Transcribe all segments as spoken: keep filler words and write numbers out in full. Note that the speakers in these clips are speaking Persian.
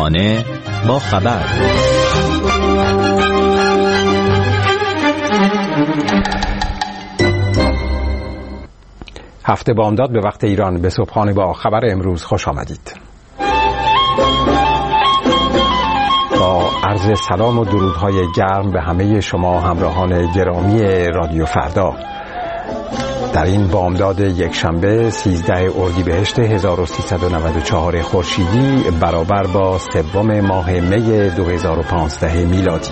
صبحانه با خبر. هفته بامداد به وقت ایران به صبحانه با خبر امروز خوش آمدید. با عرض سلام و درودهای گرم به همه شما همراهان گرامی رادیو فردا. در این بامداد یکشنبه سیزده اردیبهشت هزار و سیصد و نود و چهار خورشیدی برابر با سوم ماه می دو هزار و پانزده میلادی.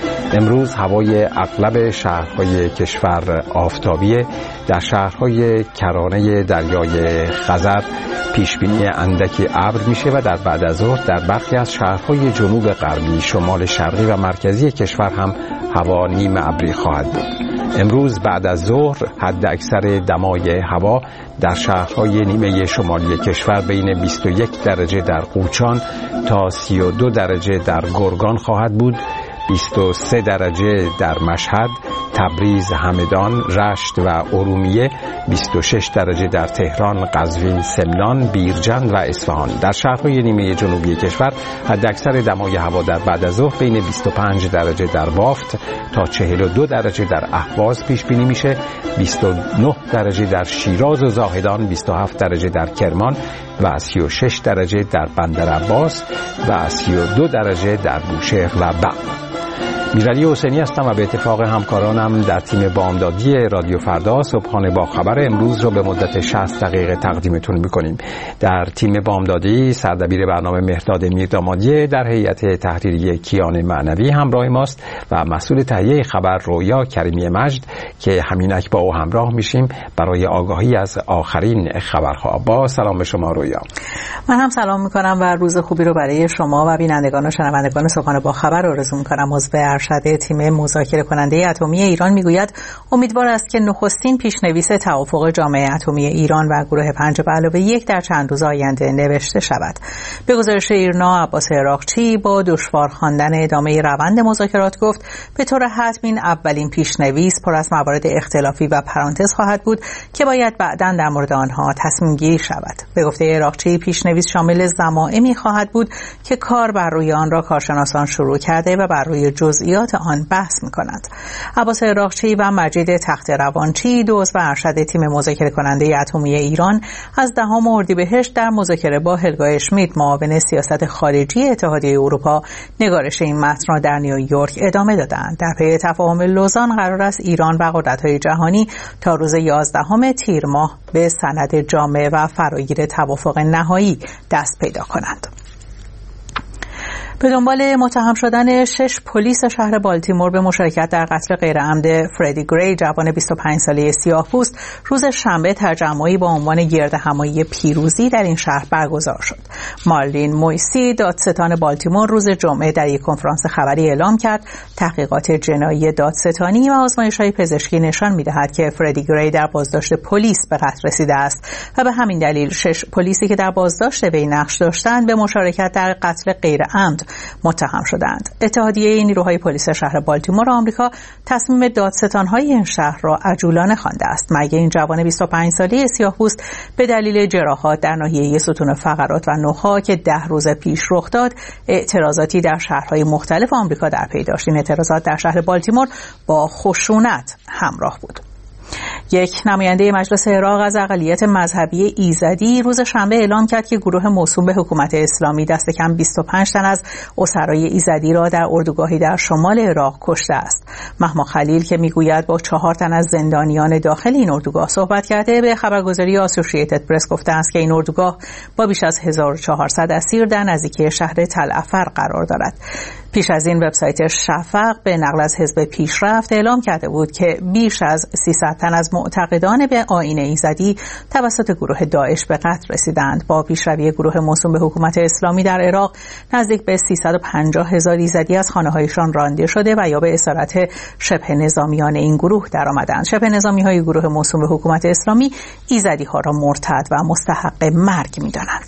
امروز هوای اغلب شهرهای کشور آفتابیه. در شهرهای کرانه دریای خزر پیشبینی اندکی ابر میشه و در بعد از ظهر در برخی از شهرهای جنوب غربی، شمال شرقی و مرکزی کشور هم هوا نیم ابری خواهد بود. امروز بعد از ظهر حد اکثر دمای هوا در شهرهای نیمه شمالی کشور بین بیست و یک درجه در قوچان تا سی و دو درجه در گرگان خواهد بود، بیست و سه درجه در مشهد، تبریز، همدان، رشت و ارومیه، بیست و شش درجه در تهران، قزوین، سمنان، بیرجند و اصفهان. در شهرهای نیمه جنوبی کشور حداکثر دمای هوا در بعد از ظهر بین بیست و پنج درجه در بافت تا چهل و دو درجه در اهواز پیش بینی میشه، بیست و نه درجه در شیراز و زاهدان، بیست و هفت درجه در کرمان و سی و شش درجه در بندرعباس و سی و دو درجه در بوشهر و بم. میرعلی حسینی هستم و به اتفاق همکارانم در تیم بامدادی رادیو فردا صبحانه با خبر امروز رو به مدت شصت دقیقه تقدیمتون میکنیم. در تیم بامدادی سردبیر برنامه مهرداد میردامادی، در هیئت تحریریه کیان معنوی همراه ماست و مسئول تهیه خبر رویا کریمی مجد که همینک با او همراه میشیم برای آگاهی از آخرین خبرها. با سلام به شما رویا. من هم سلام میکنم و روز خوبی رو برای شما و بینندگان و شنوندگان صبحانه با خبر آرزو میکنم. عضو ارشد تیم مذاکره کننده اتمی ایران میگوید امیدوار است که نخستین پیشنویس توافق جامعه اتمی ایران و گروه پنج به علاوه یک در چند روز آینده نوشته شود. به گزارش ایرنا، عباس عراقچی با دشوار خواندن ادامه روند مذاکرات گفت به طور حتم این اولین پیشنویس پر از موارد اختلافی و پرانتز خواهد بود که باید بعداً در مورد آنها تصمیم گیری شود. به گفته عراقچی پیشنویس شامل ضمائمی خواهد بود که کار بر روی آن را کارشناسان شروع کرده و بر روی جزئیات آن بحث می‌کنند. عباس عراقچی و مجید تخت روانچی، دو عضو ارشد تیم مذاکره کننده اتمی ایران، از دهم اردیبهشت در مذاکره با هلگا اشمیت، معاون سیاست خارجی اتحادیه اروپا، نگارش این متن را در نیویورک ادامه دادند. در پی تفاهم لوزان قرار است ایران و قدرت‌های جهانی تا روز یازدهم تیر ماه به سند جامع و فراگیر توافق نهایی دست پیدا کنند. به دنبال متهم شدن شش پلیس شهر بالتیمور به مشارکت در قتل غیرعمد فردی گری، جوان بیست و پنج ساله سیاه‌پوست، روز شنبه تجمعی با عنوان گردهمایی پیروزی در این شهر برگزار شد. مارلین مویسی، دادستان بالتیمور، روز جمعه در یک کنفرانس خبری اعلام کرد تحقیقات جنایی دادستانی و آزمایش‌های پزشکی نشان می‌دهد که فردی گری در بازداشت پلیس به قتل رسیده است و به همین دلیل شش پلیسی که در بازداشت وی نقش داشتند به مشارکت در قتل غیرعمد متهم شدند. اتحادیه نیروهای پلیس شهر بالتیمور آمریکا تصمیم دادستان‌های این شهر را عجولانه خوانده است. مرگ این جوان بیست و پنج ساله سیاه‌پوست به دلیل جراحات در ناحیه ستون فقرات و نخاع که ده روز پیش رخ داد، اعتراضاتی در شهرهای مختلف آمریکا در پی داشت. این اعتراضات در شهر بالتیمور با خشونت همراه بود. یک نماینده مجلس عراق از اقلیت مذهبی ایزدی روز شنبه اعلام کرد که گروه موسوم به حکومت اسلامی دست کم بیست و پنج تن از اسرای ایزدی را در اردوگاهی در شمال عراق کشته است. مهما خلیل که میگوید با چهار تن از زندانیان داخل این اردوگاه صحبت کرده، به خبرگزاری آسوشییتد پرس گفته است که این اردوگاه با بیش از هزار و چهارصد اسیر در نزدیکی شهر تل افر قرار دارد. پیش از این وبسایت شفق به نقل از حزب پیشرفت اعلام کرده بود که بیش از سیصد تن از معتقدان به آیین ایزدی توسط گروه داعش به قتل رسیدند. با پیشروی گروه موسوم به حکومت اسلامی در عراق، نزدیک به سیصد و پنجاه هزار ایزدی از خانه‌هایشان رانده شده و یا به اسارت شبه نظامیان این گروه درآمدند. شبه نظامی‌های گروه موسوم به حکومت اسلامی ایزدی‌ها را مرتد و مستحق مرگ می‌دانند.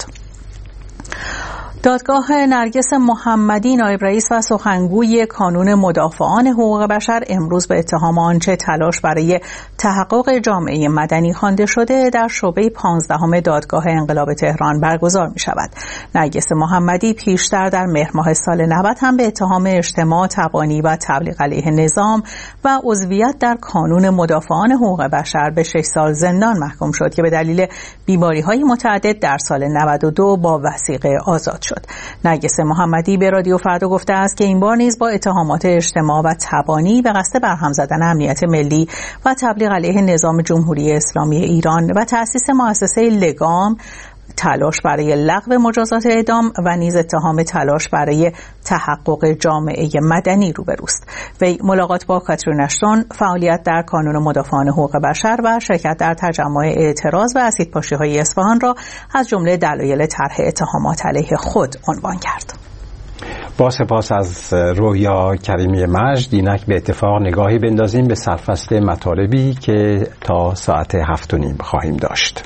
دادگاه نرگس محمدی، نایب رئیس و سخنگوی کانون مدافعان حقوق بشر، امروز به اتهام آنچه تلاش برای تحقق جامعه مدنی خوانده شده در شعبه پانزدهم دادگاه انقلاب تهران برگزار می شود. نرگس محمدی پیشتر در مهر ماه سال نود هم به اتهام اجتماع تبانی و تبلیغ علیه نظام و عضویت در کانون مدافعان حقوق بشر به شش سال زندان محکوم شد که به دلیل بیماری‌های متعدد در سال نود و دو با وثیقه آزاد شد. نرگس محمدی به رادیو فردا گفته است که این بار نیز با اتهامات اجتماع و تبانی به قصد برهم زدن امنیت ملی و تبلیغ علیه نظام جمهوری اسلامی ایران و تأسیس مؤسسه لگام، تلاش برای لغو مجازات اعدام و نیز اتهام تلاش برای تحقق جامعه مدنی روبروست. وی ملاقات با کاترین اشتون، فعالیت در کانون مدافعان حقوق بشر و شرکت در تجمع اعتراض و اسیدپاشی‌های اصفهان را از جمله دلایل طرح اتهامات علیه خود عنوان کرد. با سپاس از رویا کریمی مجد، اینک به اتفاق نگاهی بندازیم به سرفصل مطالبی که تا ساعت هفت و نیم خواهیم داشت.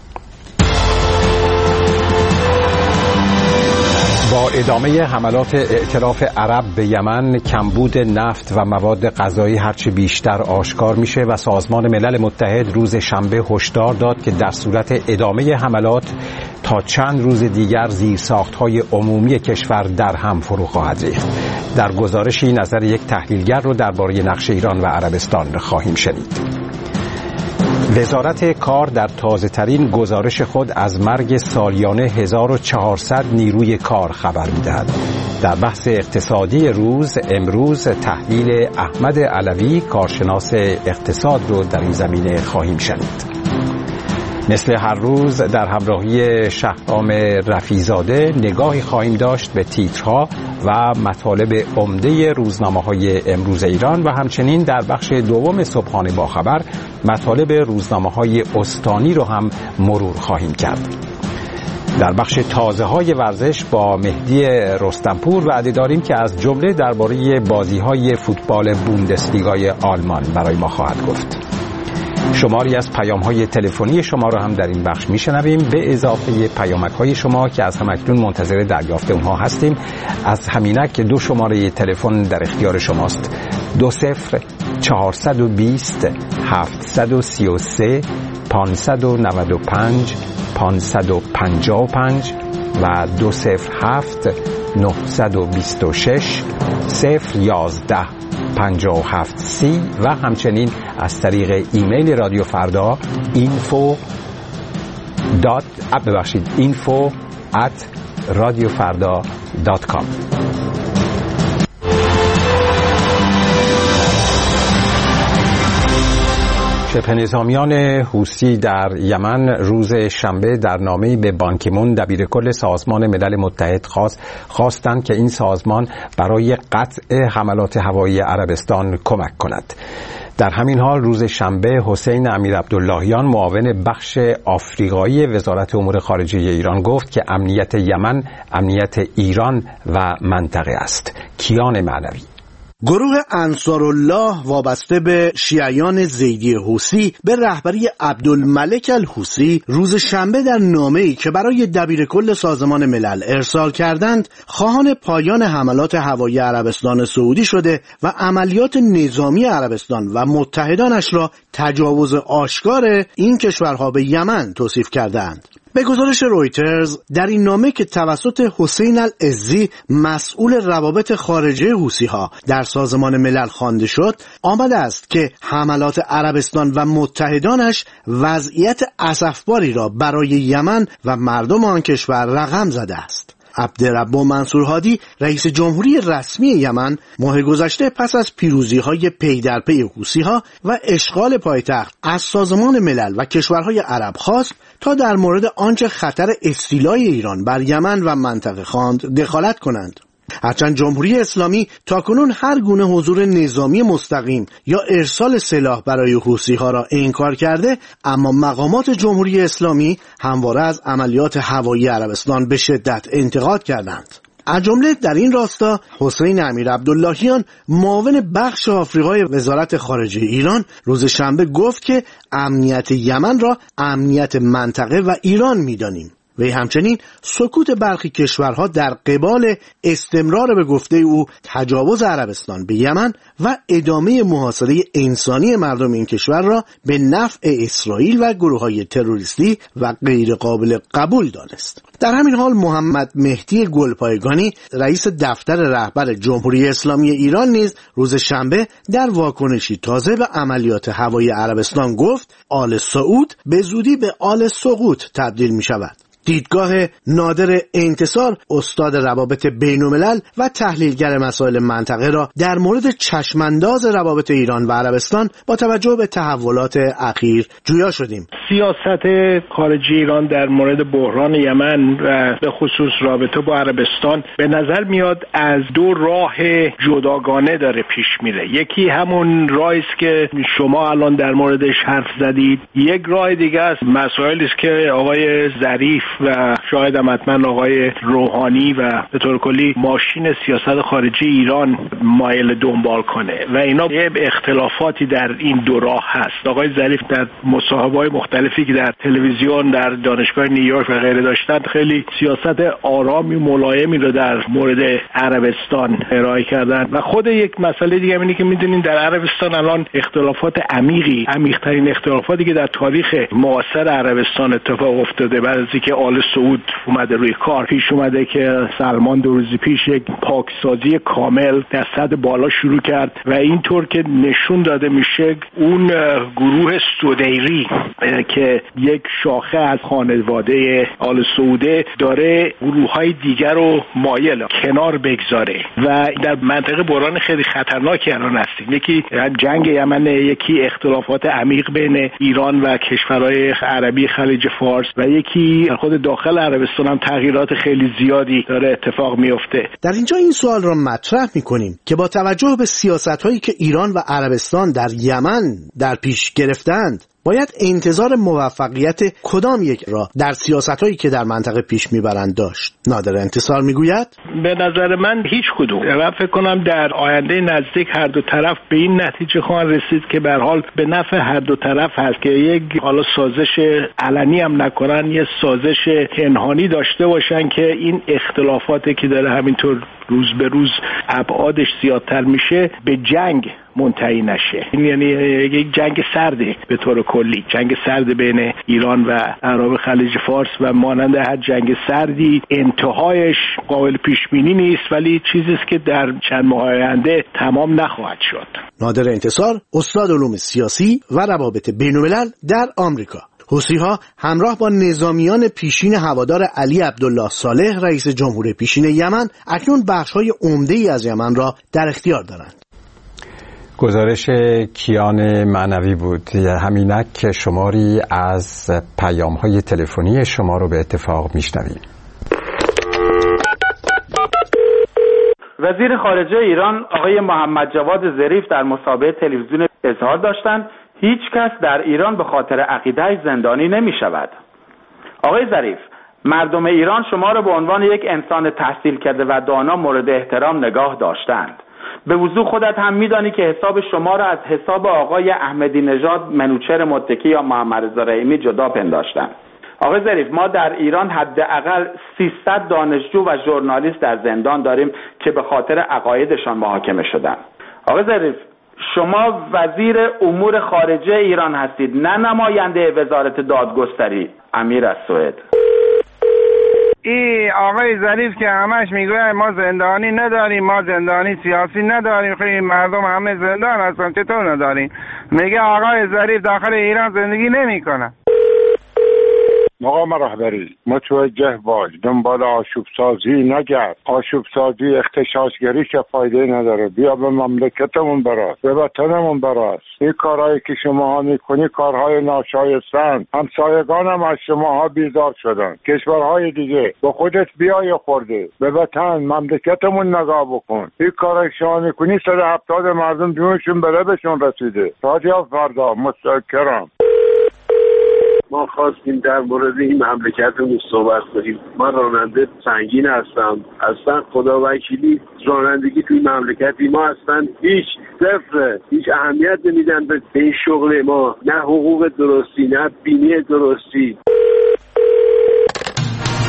با ادامه حملات ائتلاف عرب به یمن، کمبود نفت و مواد غذایی هرچه بیشتر آشکار میشه و سازمان ملل متحد روز شنبه هشدار داد که در صورت ادامه حملات تا چند روز دیگر زیرساخت‌های عمومی کشور در هم فرو خواهد ریخت. در گزارشی نظر یک تحلیلگر رو درباره نقش ایران و عربستان خواهیم شنید. وزارت کار در تازه‌ترین گزارش خود از مرگ سالیانه هزار و چهارصد نیروی کار خبر می‌دهد. در بحث اقتصادی روز امروز تحلیل احمد علوی کارشناس اقتصاد رو در این زمینه خواهیم شنید. مثل هر روز در همراهی شهرام رفیع‌زاده نگاهی خواهیم داشت به تیترها و مطالب عمده روزنامه‌های امروز ایران و همچنین در بخش دوم صبحانه با خبر مطالب روزنامه‌های استانی رو هم مرور خواهیم کرد. در بخش تازه‌های ورزش با مهدی رستمپور وعده داریم که از جمله درباره بازی‌های فوتبال بوندسلیگای آلمان برای ما خواهد گفت. شماری از پیام‌های تلفنی شما را هم در این بخش می‌شنویم به اضافه پیامک‌های شما که از همکنون منتظر دریافت اونها هستیم. از همینک دو شماره تلفن در اختیار شماست: دو صفر چهارصد و بیست هفتصد و سی و سه پانصد و نود و پنج پانصد و پنجاه و پنج و دو صفر هفت نهصد و بیست و شش صفر یازده پنجاه و هفت سی و همچنین از طریق ایمیل رادیو فردا info دات ببخشید info at radiofarda دات کام. شبه نظامیان حوثی در یمن روز شنبه در نامه‌ای به بان کی مون دبیرکل سازمان ملل متحد خواست خواستند که این سازمان برای قطع حملات هوایی عربستان کمک کند. در همین حال روز شنبه حسین امیرعبداللهیان معاون بخش آفریقایی وزارت امور خارجه ایران گفت که امنیت یمن امنیت ایران و منطقه است. کیان معنوی. گروه انصارالله وابسته به شیعیان زیدی حوثی به رهبری عبدالملک الحوثی روز شنبه در نامه‌ای که برای دبیرکل سازمان ملل ارسال کردند خواهان پایان حملات هوایی عربستان سعودی شده و عملیات نظامی عربستان و متحدانش را تجاوز آشکار این کشورها به یمن توصیف کردند. به گزارش رویترز در این نامه که توسط حسین العزی مسئول روابط خارجه حوثی‌ها در سازمان ملل خوانده شد آمده است که حملات عربستان و متحدانش وضعیت اسفباری را برای یمن و مردم آن کشور رقم زده است. عبدالرب منصور هادی رئیس جمهوری رسمی یمن ماه گذشته پس از پیروزی‌های پی در پی حوثی‌ها و اشغال پایتخت از سازمان ملل و کشورهای عرب خواست تا در مورد آنچه خطر استیلای ایران بر یمن و منطقه خواند دخالت کنند. هرچند جمهوری اسلامی تاکنون هر گونه حضور نظامی مستقیم یا ارسال سلاح برای حوثی‌ها را انکار کرده، اما مقامات جمهوری اسلامی همواره از عملیات هوایی عربستان به شدت انتقاد کردند. از جمله در این راستا حسین امیرعبداللهیان معاون بخش آفریقای وزارت خارجه ایران روز شنبه گفت که امنیت یمن را امنیت منطقه و ایران می‌دانیم. و همچنین سکوت برخی کشورها در قبال استمرار به گفته او تجاوز عربستان به یمن و ادامه محاصره انسانی مردم این کشور را به نفع اسرائیل و گروه‌های تروریستی و غیر قابل قبول دانست. در همین حال محمد مهدی گلپایگانی رئیس دفتر رهبر جمهوری اسلامی ایران نیز روز شنبه در واکنشی تازه به عملیات هوایی عربستان گفت آل سعود به زودی به آل سقوط تبدیل می شود. دیدگاه نادر انتصار، استاد روابط بین‌الملل و تحلیلگر مسائل منطقه را در مورد چشمانداز روابط ایران و عربستان با توجه به تحولات اخیر جویا شدیم. سیاست خارجی ایران در مورد بحران یمن و به خصوص رابطه با عربستان به نظر میاد از دو راه جداگانه داره پیش میره. یکی همون راهی است که شما الان در موردش حرف زدید، یک راه دیگه است مسائلی است که آقای ظریف و شاید هم حتما آقای روحانی و به طور کلی ماشین سیاست خارجی ایران مایل دنبال کنه و اینا یه اختلافاتی در این دو راه هست. آقای ظریف در مصاحبه‌های مختلفی که در تلویزیون در دانشگاه نیویورک و غیره داشتن خیلی سیاست آرامی ملایمی رو در مورد عربستان ارائه کردن و خود یک مسئله دیگه اینه که میدونین در عربستان الان اختلافات عمیقی عمیق‌ترین اختلافاتی که در تاریخ معاصر عربستان اتفاق افتاده بعد از اینکه آل سعود اومده روی کار پیش اومده که سلمان دو روز پیش یک پاکسازی کامل در سطح بالا شروع کرد و اینطور که نشون داده میشه اون گروه سودیری که یک شاخه از خانواده آل سعوده داره گروه‌های دیگر رو مایل کنار بگذاره و در منطقه بحران خیلی خطرناکی الان هستیم. یکی جنگ یمن، یکی اختلافات عمیق بین ایران و کشورهای عربی خلیج فارس و یکی خود داخل عربستان هم تغییرات خیلی زیادی داره اتفاق میفته. در اینجا این سوال را مطرح میکنیم که با توجه به سیاست‌هایی که ایران و عربستان در یمن در پیش گرفتند باید انتظار موفقیت کدام یک را در سیاست‌هایی که در منطقه پیش میبرند داشت؟ نادر انتصار میگوید به نظر من هیچ کدوم. من فکر کنم در آینده نزدیک هر دو طرف به این نتیجه خواهند رسید که به هر حال به نفع هر دو طرف هست که یک حالا سازش علنی هم نکنن، یه سازش پنهانی داشته باشن که این اختلافاتی که داره همینطور روز به روز ابعادش زیادتر میشه به جنگ منتهی نشه. این یعنی یک جنگ سرده به طور کلی، جنگ سرد بین ایران و عرب خلیج فارس و مانند هر جنگ سردی انتهایش قابل پیش بینی نیست ولی چیزی است که در چند ماه آینده تمام نخواهد شد. نادر انتصار، استاد علوم سیاسی و روابط بین‌الملل در آمریکا. حوثی‌ها همراه با نظامیان پیشین هوادار علی عبدالله صالح رئیس جمهور پیشین یمن اکنون بخش‌های عمده‌ای از یمن را در اختیار دارند. گزارش کیان معنوی بود. همینک که شماری از پیام‌های تلفنی شما رو به اتفاق میشنویم. وزیر خارجه ایران آقای محمد جواد ظریف در مسابقه تلویزیون اظهار داشتند هیچ کس در ایران به خاطر عقیده‌اش زندانی نمی شود. آقای ظریف، مردم ایران شما را به عنوان یک انسان تحصیل کرده و دانا مورد احترام نگاه داشتند. به وضوح خودت هم میدانی که حساب شما را از حساب آقای احمدی نژاد، منوچهر متکی یا محمد رضا رحیمی جدا پنداشتند. آقای ظریف، ما در ایران حداقل سیصد دانشجو و ژورنالیست در زندان داریم که به خاطر عقایدشان محاکمه شدند. آقای ظریف، شما وزیر امور خارجه ایران هستید، نه نماینده وزارت دادگستری. امیر از سوئد. ای آقای ظریف که همش میگوید ما زندانی نداریم، ما زندانی سیاسی نداریم، خیلی مردم همه زندان هستن، چطور نداریم؟ میگه آقای ظریف داخل ایران زندگی نمیکنه. مقام رهبری متوجه باش، دنبال آشوب سازی نگرد. آشوب سازی اغتشاشگری که فایده نداره. بیا به مملکتمون براست، به وطنمون براست. این کارهایی که شماها میکنی کارهای ناشایستند. همسایگان هم از شماها بیزار شدن. کشورهای دیگه با خودت بیای خورده، به وطن مملکتمون نگاه بکن. این کارهای شما میکنی صد و هفتاد مردم جونشون به لبشون رسیده. تاجیا فردا متشکرم. ما خواستیم در مورد این مملکتمون صحبت کنیم. من راننده سنگین هستم. اصلا خدا وکیلی رانندگی توی مملکتی ما اصلا هیچ صفر، هیچ اهمیت نمیدن به این شغل ما، نه حقوق درستی نه بینی درستی.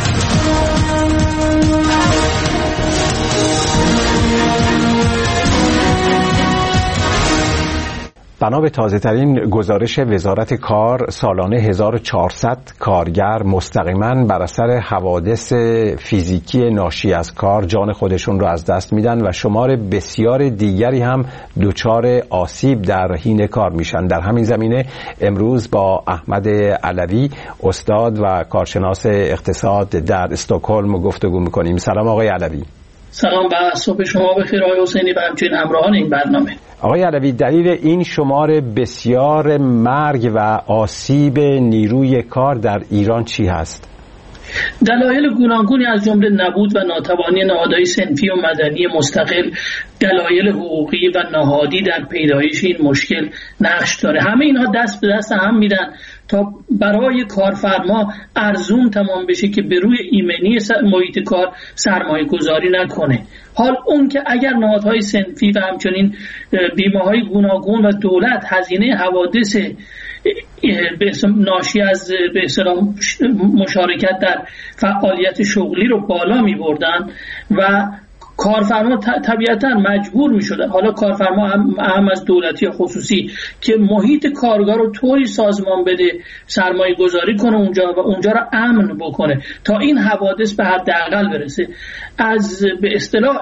بنا به تازه‌ترین گزارش وزارت کار سالانه هزار و چهارصد کارگر مستقیما بر اثر حوادث فیزیکی ناشی از کار جان خودشون رو از دست میدن و شمار بسیار دیگری هم دچار آسیب در حین کار میشن. در همین زمینه امروز با احمد علوی استاد و کارشناس اقتصاد در استکهلم گفتگو میکنیم. سلام آقای علوی. سلام و صبح شما بخیر آقای حسینی و همچنین همراهان این برنامه. آقای علوی، دلیل این شمار بسیار مرگ و آسیب نیروی کار در ایران چی هست؟ دلایل گوناگونی از جمله نبود و ناتوانی نهادهای صنفی و مدنی مستقل، دلایل حقوقی و نهادی در پیدایش این مشکل نقش داره. همه اینها دست به دست هم میدن تا برای کارفرما ارزون تمام بشه که به روی ایمنی محیط کار سرمایه گذاری نکنه. حال اون که اگر نهادهای صنفی و همچنین بیمه‌های گوناگون و دولت هزینه حوادث ناشی از به اصطلاح مشارکت در فعالیت شغلی رو بالا می بردن و کارفرما طبیعتا مجبور می شدن، حالا کارفرما هم, هم از دولتی یا خصوصی، که محیط کارگاه رو طوری سازمان بده سرمایه گذاری کنه اونجا و اونجا رو امن بکنه تا این حوادث به حداقل برسه. از به اصطلاح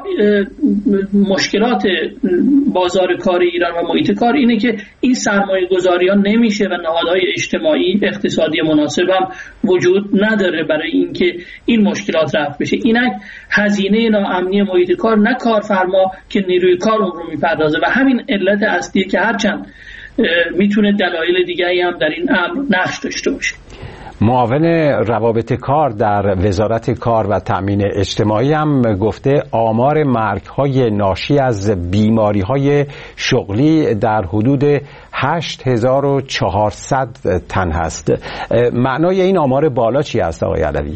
مشکلات بازار کار ایران و محیط کار اینه که این سرمایه گذاری ها نمیشه و نهادهای اجتماعی اقتصادی مناسب هم وجود نداره برای اینکه این مشکلات رفع بشه. اینک هزینه ناامنی محیط کار نه کارفرما که نیروی کار اون رو میپردازه و همین علت اصلیه که هرچند میتونه دلایل دیگری هم در این امر نقش داشته باشه. معاون روابط کار در وزارت کار و تأمین اجتماعی هم گفته آمار مرگ‌های ناشی از بیماری‌های شغلی در حدود هشت هزار و چهارصد تن هست. معنای این آمار بالا چی است آقای علوی؟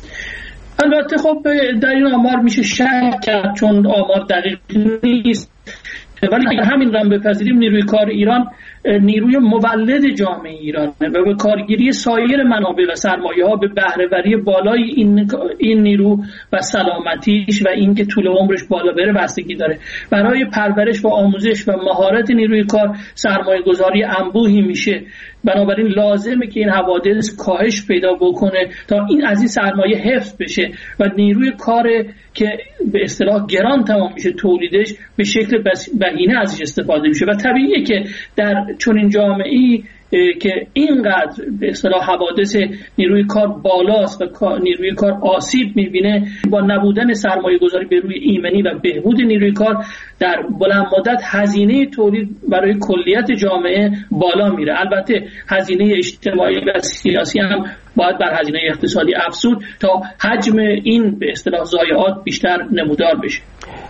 البته خب در این آمار میشه شک کرد چون آمار دقیق نیست، ولی اگر همین رو بپذیریم نیروی کار ایران نیروی مولد جامعه ایرانه و به کارگیری سایر منابع و سرمایه ها به بهره‌وری بالای این این نیرو و سلامتیش و اینکه طول عمرش بالا بره بستگی داره. برای پرورش و آموزش و مهارت نیروی کار سرمایه گذاری انبوهی میشه، بنابراین لازمه که این حوادث کاهش پیدا بکنه تا این از این سرمایه حفظ بشه و نیروی کار که به اصطلاح گران تمام میشه تولیدش به شکل بهینه ازش استفاده میشه و طبیعیه که در چنین جامعه‌ای که اینقدر به اصطلاح حوادث نیروی کار بالاست و نیروی کار آسیب میبینه، با نبودن سرمایه گذاری به روی ایمنی و بهبود نیروی کار در بلند مدت هزینه تولید برای کلیت جامعه بالا میره. البته هزینه اجتماعی و سیاسی هم باید بر هزینه اقتصادی افزود تا حجم این به اصطلاح ضایعات بیشتر نمودار بشه.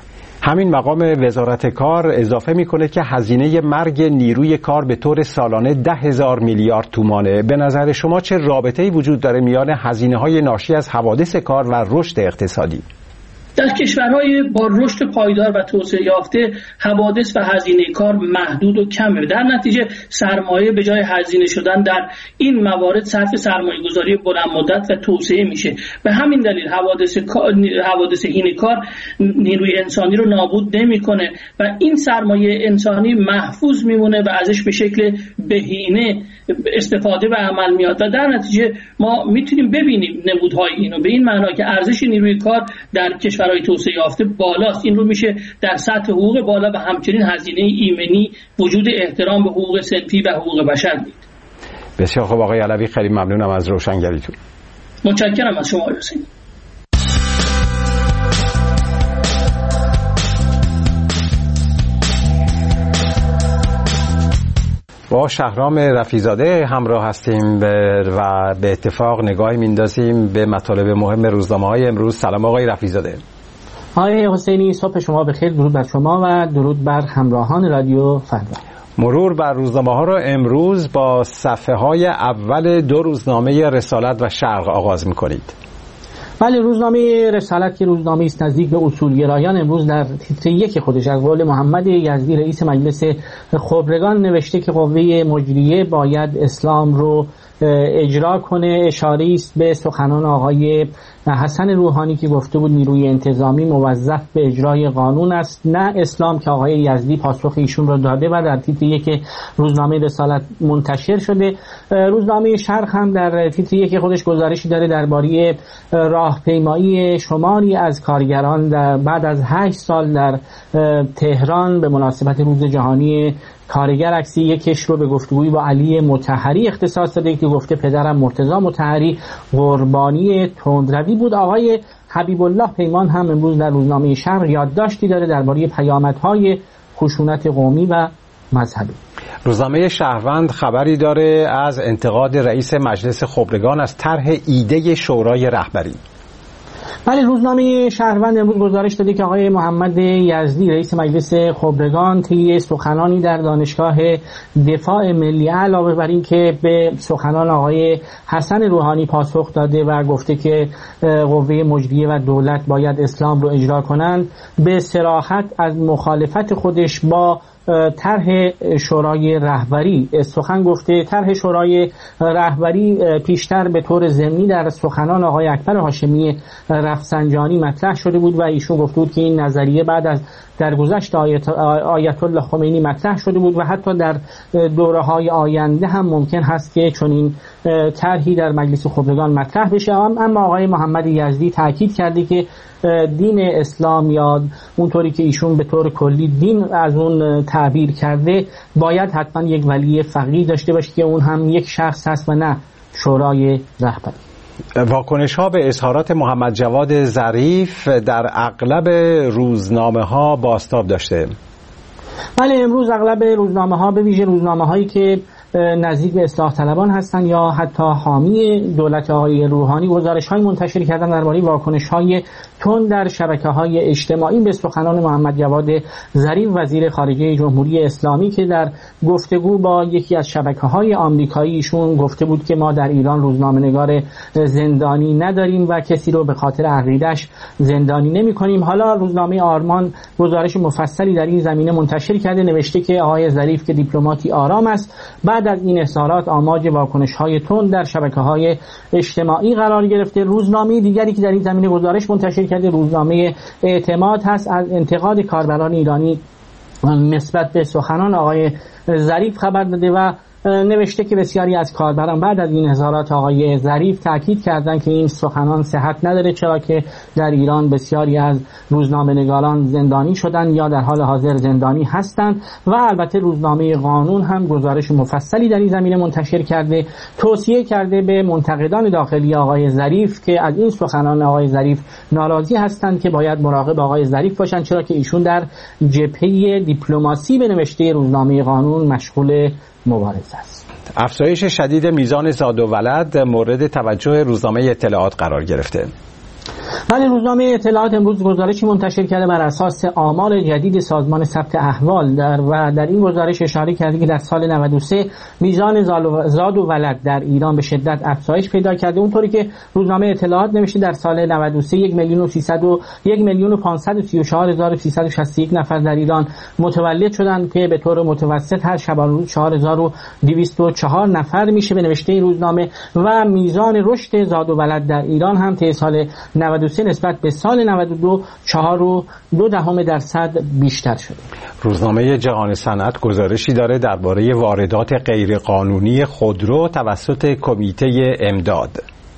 همین مقام وزارت کار اضافه میکنه که هزینه مرگ نیروی کار به طور سالانه ده هزار میلیارد تومانه. به نظر شما چه رابطه‌ای وجود داره میان هزینه‌های ناشی از حوادث کار و رشد اقتصادی؟ در کشورهای با رشد پایدار و توسعه یافته حوادث و هزینه کار محدود و کمه. در نتیجه سرمایه به جای هزینه شدن در این موارد صرف سرمایه گذاری بلند مدت و توسعه میشه. به همین دلیل حوادث حوادث هینه کار نیروی انسانی رو نابود نمیکنه و این سرمایه انسانی محفوظ میمونه و ازش به شکل بهینه استفاده و عمل میاد و در نتیجه ما میتونیم ببینیم نمودهای اینو به این معنا که ارزش نیروی کار در کشورهای توسعه یافته بالاست. این رو میشه در سطح حقوق بالا و همچنین هزینه ایمنی، وجود احترام به حقوق صنفی و حقوق بشر دید. بسیار خوب آقای علوی، خیلی ممنونم از روشنگریتون. متشکرم از شما حسین. با شهرام رفیع‌زاده همراه هستیم و به اتفاق نگاهی میندازیم به مطالب مهم روزنامه‌های امروز. سلام آقای رفیع‌زاده. آقای حسینی، صبح شما بخیر. درود بر شما و درود بر همراهان رادیو فردا. مرور بر روزنامه‌ها رو امروز با صفحه‌های اول دو روزنامه رسالت و شرق آغاز می‌کنید. بله، روزنامه رسالت که روزنامه است نزدیک به اصولگرایان امروز در تیتر یک خودش از قول محمد یزدی رئیس مجلس خبرگان نوشته که قوه مجریه باید اسلام رو اجرا کنه. اشاره است به سخنان آقای حسن روحانی که گفته بود نیروی انتظامی موظف به اجرای قانون است نه اسلام، که آقای یزدی پاسخ ایشون رو داده و در تیتر یک روزنامه رسالت منتشر شده. روزنامه شرق هم در تیتر یک خودش گزارشی داره درباره راهپیمایی شماری از کارگران در بعد از هشت سال در تهران به مناسبت روز جهانی کارگر. عکسی یکش رو به گفتگویی با علی مطهری اختصاص داده که گفته پدرم مرتضی مطهری قربانی تندروی بود. آقای حبیب الله پیمان هم امروز در روزنامه شرق یادداشتی داره درباره پیامدهای خشونت قومی و مذهبی. روزنامه شهروند خبری داره از انتقاد رئیس مجلس خبرگان از طرح ایده شورای رهبری. بله، روزنامه شهروند امروز گزارش داده که آقای محمد یزدی رئیس مجلس خبرگان طی سخنانی در دانشگاه دفاع ملی علاوه بر این که به سخنان آقای حسن روحانی پاسخ داده و گفته که قوه مجریه و دولت باید اسلام رو اجرا کنند، به صراحت از مخالفت خودش با طرح شورای رهبری سخن گفته. طرح شورای رهبری پیشتر به طور ضمنی در سخنان آقای اکبر هاشمی رفسنجانی مطرح شده بود و ایشون گفته بود که این نظریه بعد از درگذشت آیت, آیت الله خمینی مطرح شده بود و حتی در دوره‌های آینده هم ممکن هست که چنین طرحی در مجلس خبرگان مطرح بشه. اما آقای محمد یزدی تاکید کرده که دین اسلام یا اونطوری که ایشون به طور کلی دین از اون تعبیر کرده باید حتما یک ولی فقیه داشته باشه که اون هم یک شخص هست و نه شورای رهبری. واکنش ها به اظهارات محمد جواد ظریف در اغلب روزنامه ها بازتاب داشته. بله، امروز اغلب روزنامه ها به ویژه روزنامه هایی که نزدیک به اصلاح طلبان هستند یا حتی حامی دولت آقای روحانی گزارش های منتشر کردن درباره واکنش های تند در شبکه‌های اجتماعی به سخنان محمد جواد ظریف وزیر خارجه جمهوری اسلامی که در گفتگو با یکی از شبکه‌های آمریکایی ایشون گفته بود که ما در ایران روزنامه‌نگار زندانی نداریم و کسی رو به خاطر عقیده‌اش زندانی نمی‌کنیم. حالا روزنامه آرمان گزارش مفصلی در این زمینه منتشر کرده، نوشته که آقای ظریف که دیپلماتی آرام است بعد از این اظهارات آماج واکنش‌های تند در شبکه‌های اجتماعی قرار گرفته. روزنامه دیگری که در این زمینه گزارش منتشر کرده روزنامه اعتماد هست، از انتقاد کاربران ایرانی نسبت به سخنان آقای ظریف خبر داده و نوشته که بسیاری از کاربران بعد از این اظهارات آقای ظریف تاکید کردند که این سخنان صحت نداره، چرا که در ایران بسیاری از روزنامه‌نگاران زندانی شدند یا در حال حاضر زندانی هستند. و البته روزنامه قانون هم گزارش مفصلی در این زمینه منتشر کرده، توصیه کرده به منتقدان داخلی آقای ظریف که از این سخنان آقای ظریف ناراضی هستند که باید مراقب آقای ظریف باشند، چرا که ایشون در جبهه دیپلماسی به نوشته روزنامه قانون مشغول مبارزه است. افزایش شدید میزان زاد و ولد مورد توجه روزنامه اطلاعات قرار گرفته. بله، روزنامه اطلاعات امروز گزارشی منتشر کرده بر اساس آمار جدید سازمان ثبت احوال در و در این گزارش اشاره کرده که در سال نود و سه میزان زاد و ولد در ایران به شدت افزایش پیدا کرده. اونطوری که روزنامه اطلاعات نوشته در سال نود و سه یک میلیون و سیصد و یک میلیون و پانصد و سی و چهار هزار و سیصد و شصت و یک نفر در ایران متولد شدند که به طور متوسط هر شبانه چهار هزار و دویست و چهار نفر میشه به نوشته این روزنامه. و میزان رشد زاد و ولد در ایران هم طی سال نود و سه نسبت به سال نود و دو چهار و دو دهم درصد بیشتر شده. روزنامه جهان صنعت گزارشی داره درباره واردات غیرقانونی خودرو توسط کمیته امداد.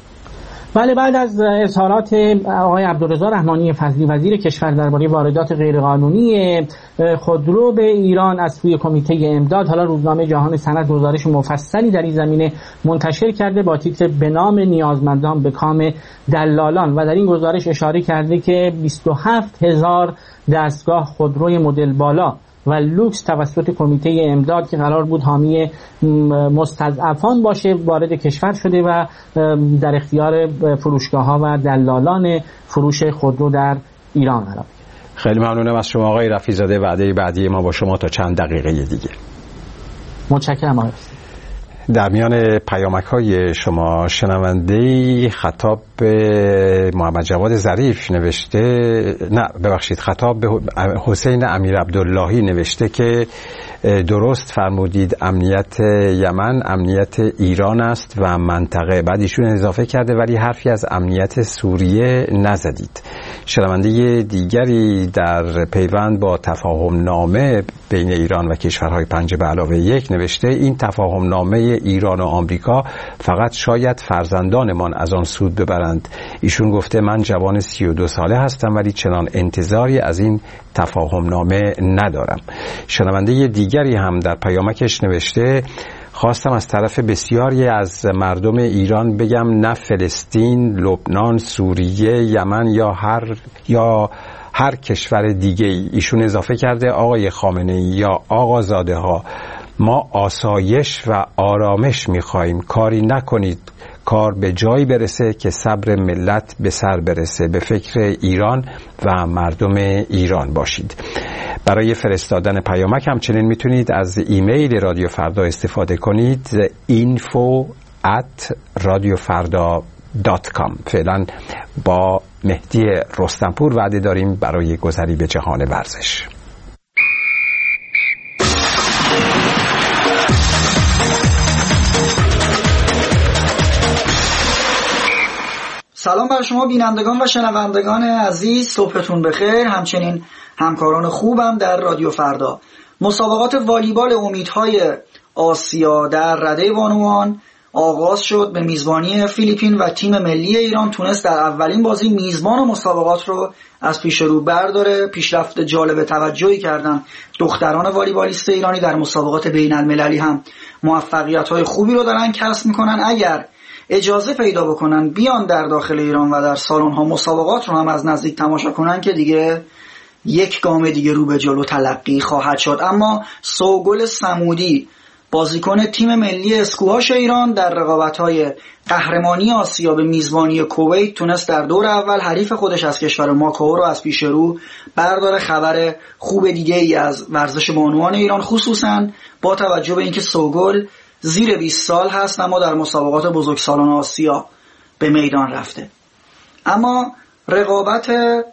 بله، بعد از اظهارات آقای عبدالرضا رحمانی فضلی وزیر کشور درباره واردات غیرقانونی خودرو به ایران از سوی کمیته امداد، حالا روزنامه جهان صنعت گزارش مفصلی در این زمینه منتشر کرده با تیتر به نام نیازمندان به کام دلالان و در این گزارش اشاره کرده که بیست و هفت هزار دستگاه خودروی مدل بالا و لوکس توسط کمیته امداد که قرار بود حامی مستضعفان باشه وارد کشور شده و در اختیار فروشگاه‌ها و دلالان فروش خودرو در ایران قرار گرفت. خیلی ممنونم از شما آقای رفیع‌زاده. وعده بعدی ما با شما تا چند دقیقه دیگه. متشکرم آقای. در میان پیامک های شما شنونده خطاب به محمد جواد ظریف نوشته، نه ببخشید خطاب به حسین امیر عبداللهی نوشته که درست فرمودید امنیت یمن امنیت ایران است و منطقه. بعد ایشون اضافه کرده ولی حرفی از امنیت سوریه نزدید. شنونده دیگری در پیوند با تفاهم نامه بین ایران و کشورهای پنج به علاوه یک نوشته این تفاهم نامه ایران و آمریکا فقط شاید فرزندانمان از آن سود ببرند. ایشون گفته من جوان سی و دو ساله هستم ولی چنان انتظاری از این تفاهم نامه ندارم. شنونده دیگری هم در پیامکش نوشته خواستم از طرف بسیاری از مردم ایران بگم نه فلسطین، لبنان، سوریه، یمن یا هر یا هر کشور دیگه ای. ایشون اضافه کرده آقای خامنه‌ای یا آقا زاده ها ما آسایش و آرامش می‌خوایم، کاری نکنید کار به جایی برسه که صبر ملت به سر برسه. به فکر ایران و مردم ایران باشید. برای فرستادن پیامک همچنین میتونید از ایمیل رادیو فردا استفاده کنید info at radiofarda dot com. فعلا با مهدی رستمپور وعده داریم برای گذری به جهان ورزش. سلام بر شما بینندگان و شنوندگان عزیز، صبحتون بخیر. همچنین همکاران خوبم در رادیو فردا. مسابقات والیبال امیدهای آسیا در رده بانوان آغاز شد. به میزبانی فیلیپین و تیم ملی ایران تونست در اولین بازی میزبان و مسابقات رو از پیش رو برداره. پیشرفت جالب توجهی کردن دختران والیبالیست ایرانی در مسابقات بین المللی هم موفقیت‌های خوبی رو دارن کسب میکنن. اگر اجازه پیدا بکنن بیان در داخل ایران و در سالن‌ها مسابقات رو هم از نزدیک تماشا کنن که دیگه یک گام دیگه رو به جلو تلقی خواهد شد. اما سوگل صمودی بازیکن تیم ملی اسکواش ایران در رقابت‌های قهرمانی آسیا به میزبانی کویت تونست در دور اول حریف خودش از کشور ماکائو رو از پیش رو برداره. خبر خوب دیگه ای از ورزش بانوان ایران، خصوصا با توجه به اینکه سوگل زیر بیست سال هست اما در مسابقات بزرگسالان آسیا به میدان رفته. اما رقابت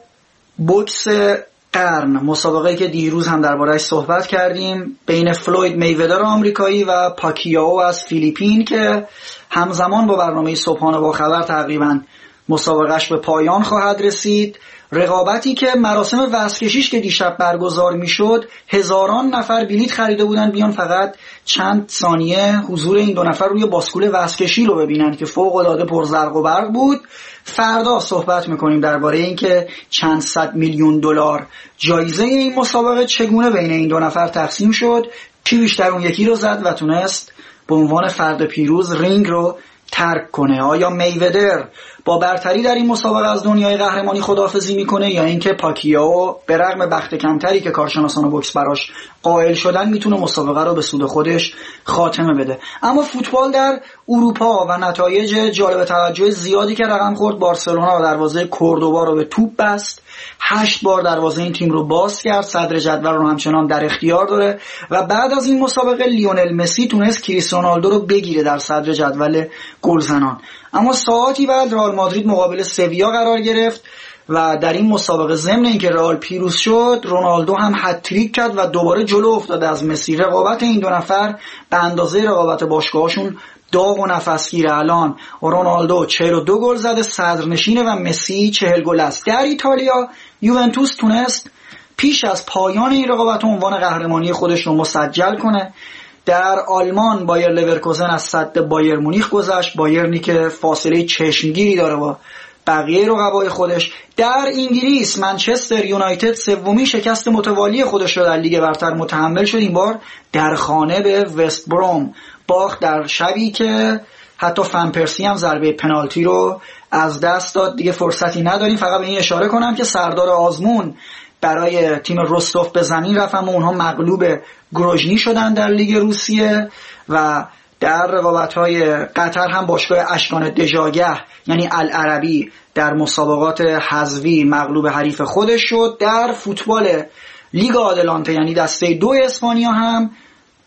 بوکس قرن، مسابقه‌ای که دیروز هم درباره‌اش صحبت کردیم، بین فلوید میودر آمریکایی و پاکیائو از فیلیپین که همزمان با برنامه صبحانه با خبر تقریبا مسابقهش به پایان خواهد رسید. رقابتی که مراسم وزن‌کشیش که دیشب برگزار میشد هزاران نفر بلیط خریده بودن بیان فقط چند ثانیه حضور این دو نفر روی باسکول وزن‌کشی رو ببینن که فوق‌العاده پرزرق و برق بود. فردا صحبت میکنیم درباره اینکه چند صد میلیون دلار جایزه این مسابقه چگونه بین این دو نفر تقسیم شد، کی بیشتر اون یکی رو زد و تونست به عنوان فرد پیروز رینگ رو ترک کنه. آیا میودر با برتری در این مسابقه از دنیای قهرمانی خداحافظی میکنه یا اینکه پاکیائو به رغم بخت کمتری که کارشناسان بوکس براش قائل شدن میتونه مسابقه رو به سود خودش خاتمه بده؟ اما فوتبال در اروپا و نتایج جالب توجه زیادی که رقم خورد. بارسلونا دروازه کوردوبا رو به توپ بست، هشت بار دروازه این تیم رو باز کرد، صدر جدول رو همچنان در اختیار داره و بعد از این مسابقه لیونل مسی تونست کریستیانو رونالدو رو بگیره در صدر جدول گلزنان. اما ساعتی بعد رئال مادرید مقابل سویا قرار گرفت و در این مسابقه ضمن اینکه رئال پیروز شد، رونالدو هم هتریک کرد و دوباره جلو افتاده از مسی. رقابت این دو نفر به اندازه رقابت باشگاهاشون داغ و نفسگیره. الان رونالدو چهل و دو گل زده، صدرنشینه و مسی چهل گل است. در ایتالیا یوونتوس تونست پیش از پایان این رقابت عنوان قهرمانی خودش رو مسجل کنه. در آلمان بایر لورکوزن از سد بایر مونیخ گذشت، بایرنی که فاصله چشمگیری داره با بقیه رقبای خودش. در انگلیس منچستر یونایتد سومین شکست متوالی خودش رو در لیگ برتر متحمل شد، این بار در خانه به وست بروم باخت در شبی که حتی فن پرسی هم ضربه پنالتی رو از دست داد. دیگه فرصتی نداریم، فقط به این اشاره کنم که سردار آزمون برای تیم رستوف به زمین رفت اما اونها مغلوب گروژنی شدن در لیگ روسیه و در رقابت‌های قطر هم باشگاه اشکان دژاگه یعنی العربی در مسابقات حذفی مغلوب حریف خودش شد. در فوتبال لیگ آدلانته یعنی دسته دو اسپانیا هم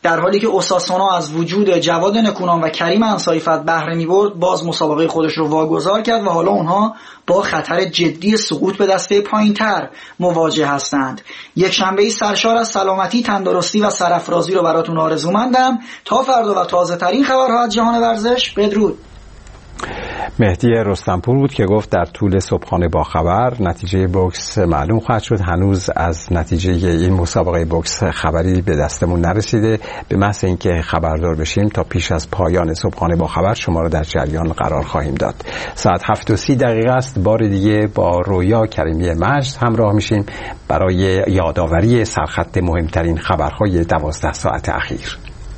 در حالی که اوساسونا از وجود جواد نکونام و کریم انصاری‌فت بهره می‌برد، باز مسابقه خودش رو واگذار کرد و حالا اونها با خطر جدی سقوط به دسته پایین‌تر مواجه هستند. یک شنبه‌ای سرشار از سلامتی، تندرستی و سرافرازی رو براتون آرزومندم. تا فردا و تازه‌ترین خبرها از جهان ورزش، بدرود. مهدی رستمپور بود که گفت در طول صبحانه با خبر نتیجه بوکس معلوم خواهد شد. هنوز از نتیجه این مسابقه بوکس خبری به دستمون نرسیده. به محض اینکه خبردار بشیم تا پیش از پایان صبحانه با خبر شما رو در جریان قرار خواهیم داد. ساعت هفت و سی دقیقه است. بار دیگه با رویا کریمی مجد همراه میشیم برای یادآوری سرخط مهمترین خبرهای دوازده ساعت اخیر.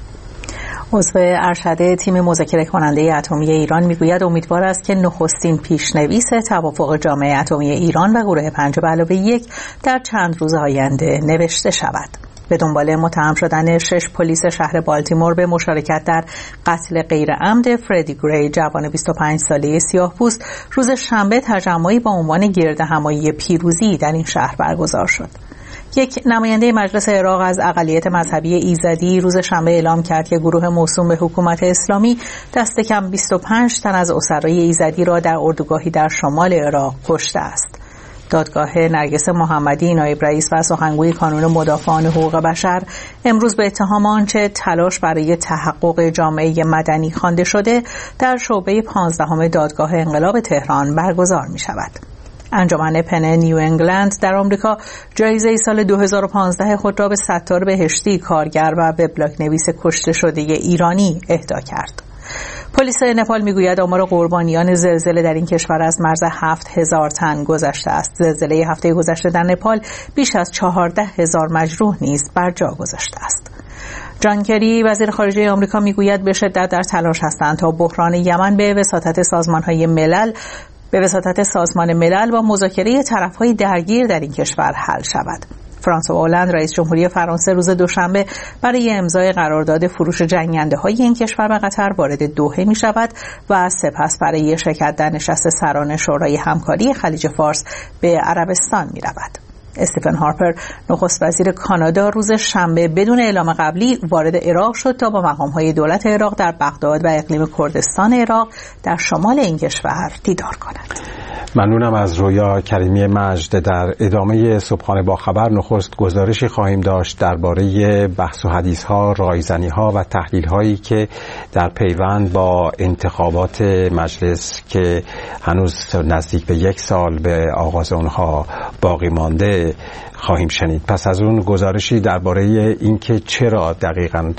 عضو ارشد تیم مذاکره کننده اتمی ایران میگوید امیدوار است که نخستین پیشنویس توافق جامعه اتمی ایران و گروه پنج به علاوه یک در چند روز آینده نوشته شود. به دنبال متهم شدن شش پلیس شهر بالتیمور به مشارکت در قتل غیر عمد فردی گری، جوان بیست و پنج ساله سیاه‌پوست، روز شنبه تجمعی با عنوان گردهمایی پیروزی در این شهر برگزار شد. یک نماینده مجلس عراق از اقلیت مذهبی ایزدی روز شنبه اعلام کرد که گروه موسوم به حکومت اسلامی دست کم بیست و پنج تن از اسرای ایزدی را در اردوگاهی در شمال عراق کشته است. دادگاه نرگس محمدی، نایب رئیس و سخنگوی کانون مدافعان حقوق بشر، امروز به اتهام آنچه تلاش برای تحقق جامعه مدنی خوانده شده در شعبه پانزدهم دادگاه انقلاب تهران برگزار می شود. انجمن پن نیو انگلند در آمریکا جایزه سال دو هزار و پانزده خود را به ستار بهشتی، کارگر و وبلاگ نویس کشته شده ایرانی اهدا کرد. پلیس نپال میگوید آمار قربانیان زلزله در این کشور از مرز هفت هزار تن گذشته است. زلزله هفته گذشته در نپال بیش از چهارده هزار مجروح نیز بر جا گذاشته است. جان کری وزیر خارجه آمریکا میگوید به شدت در تلاش هستند تا بحران یمن به وساطت سازمان‌های ملل به وساطت سازمان ملل با مذاکره طرف‌های درگیر در این کشور حل شود. فرانسوا هولند رئیس جمهوری فرانسه روز دوشنبه برای امضای قرارداد فروش جنگنده‌های این کشور به قطر وارد دوحه می‌شود و سپس برای شرکت در نشست سران شورای همکاری خلیج فارس به عربستان می‌رود. استیفن هارپر نخست وزیر کانادا روز شنبه بدون اعلام قبلی وارد عراق شد تا با مقام‌های دولت عراق در بغداد و اقلیم کردستان عراق در شمال این کشور دیدار کند. ممنونم از رویا کریمی مجد. در ادامه صبحانه با خبر نخست گزارشی خواهیم داشت درباره بحث و حدیث‌ها، رایزنی‌ها و تحلیل‌هایی که در پیوند با انتخابات مجلس که هنوز نزدیک به یک سال به آغاز اونها باقی مانده خواهیم شنید. پس از اون گزارشی درباره اینکه چرا دقیقاً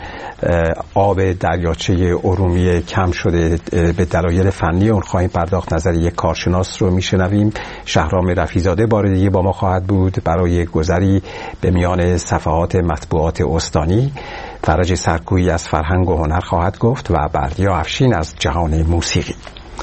آب دریاچه ارومیه کم شده به دلایل فنی اون خواهیم پرداخت. نظر یک کارشناس رو میشنویم. شهرام رفیزاده بار دیگه با ما خواهد بود برای گذری به میان صفحات مطبوعات استانی. فرج سرکویی از فرهنگ و هنر خواهد گفت و بردیا افشین از جهان موسیقی.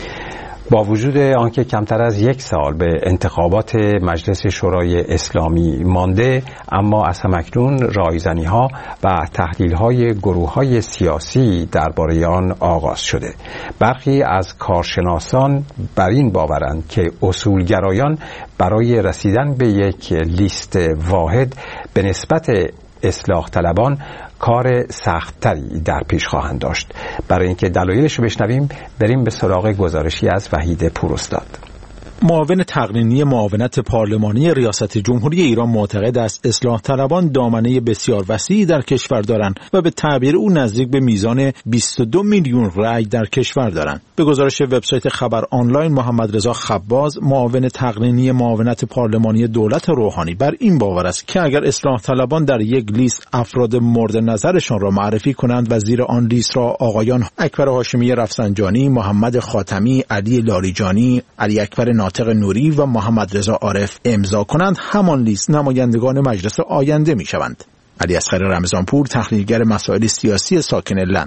با وجود آنکه کمتر از یک سال به انتخابات مجلس شورای اسلامی مانده، اما از همکنون رایزنی‌ها و تحلیل‌های گروه‌های سیاسی درباره آن آغاز شده. برخی از کارشناسان بر این باورند که اصولگرایان برای رسیدن به یک لیست واحد به نسبت اصلاح طلبان کار سخت‌تری در پیش خواهند داشت. برای اینکه دلایلش رو بشنویم بریم به سراغ گزارشی از وحید پوراستاد. معاون تقنینی معاونت پارلمانی ریاست جمهوری ایران معتقد است اصلاح طلبان دامنه بسیار وسیعی در کشور دارند و به تعبیر او نزدیک به میزان بیست و دو میلیون رأی در کشور دارند. به گزارش وبسایت خبر آنلاین، محمد رضا خباز معاون تقنینی معاونت پارلمانی دولت روحانی بر این باور است که اگر اصلاح طلبان در یک لیست افراد مورد نظرشان را معرفی کنند و زیر آن لیست را آقایان اکبر هاشمی رفسنجانی، محمد خاتمی، علی لاریجانی، علی اکبر ناطق نوری و محمد رضا عارف امضا کنند، همان لیست نمایندگان مجلس آینده می شوند. علی اصغر رمضانپور، تحلیلگر مسائل سیاسی ساکن لندن: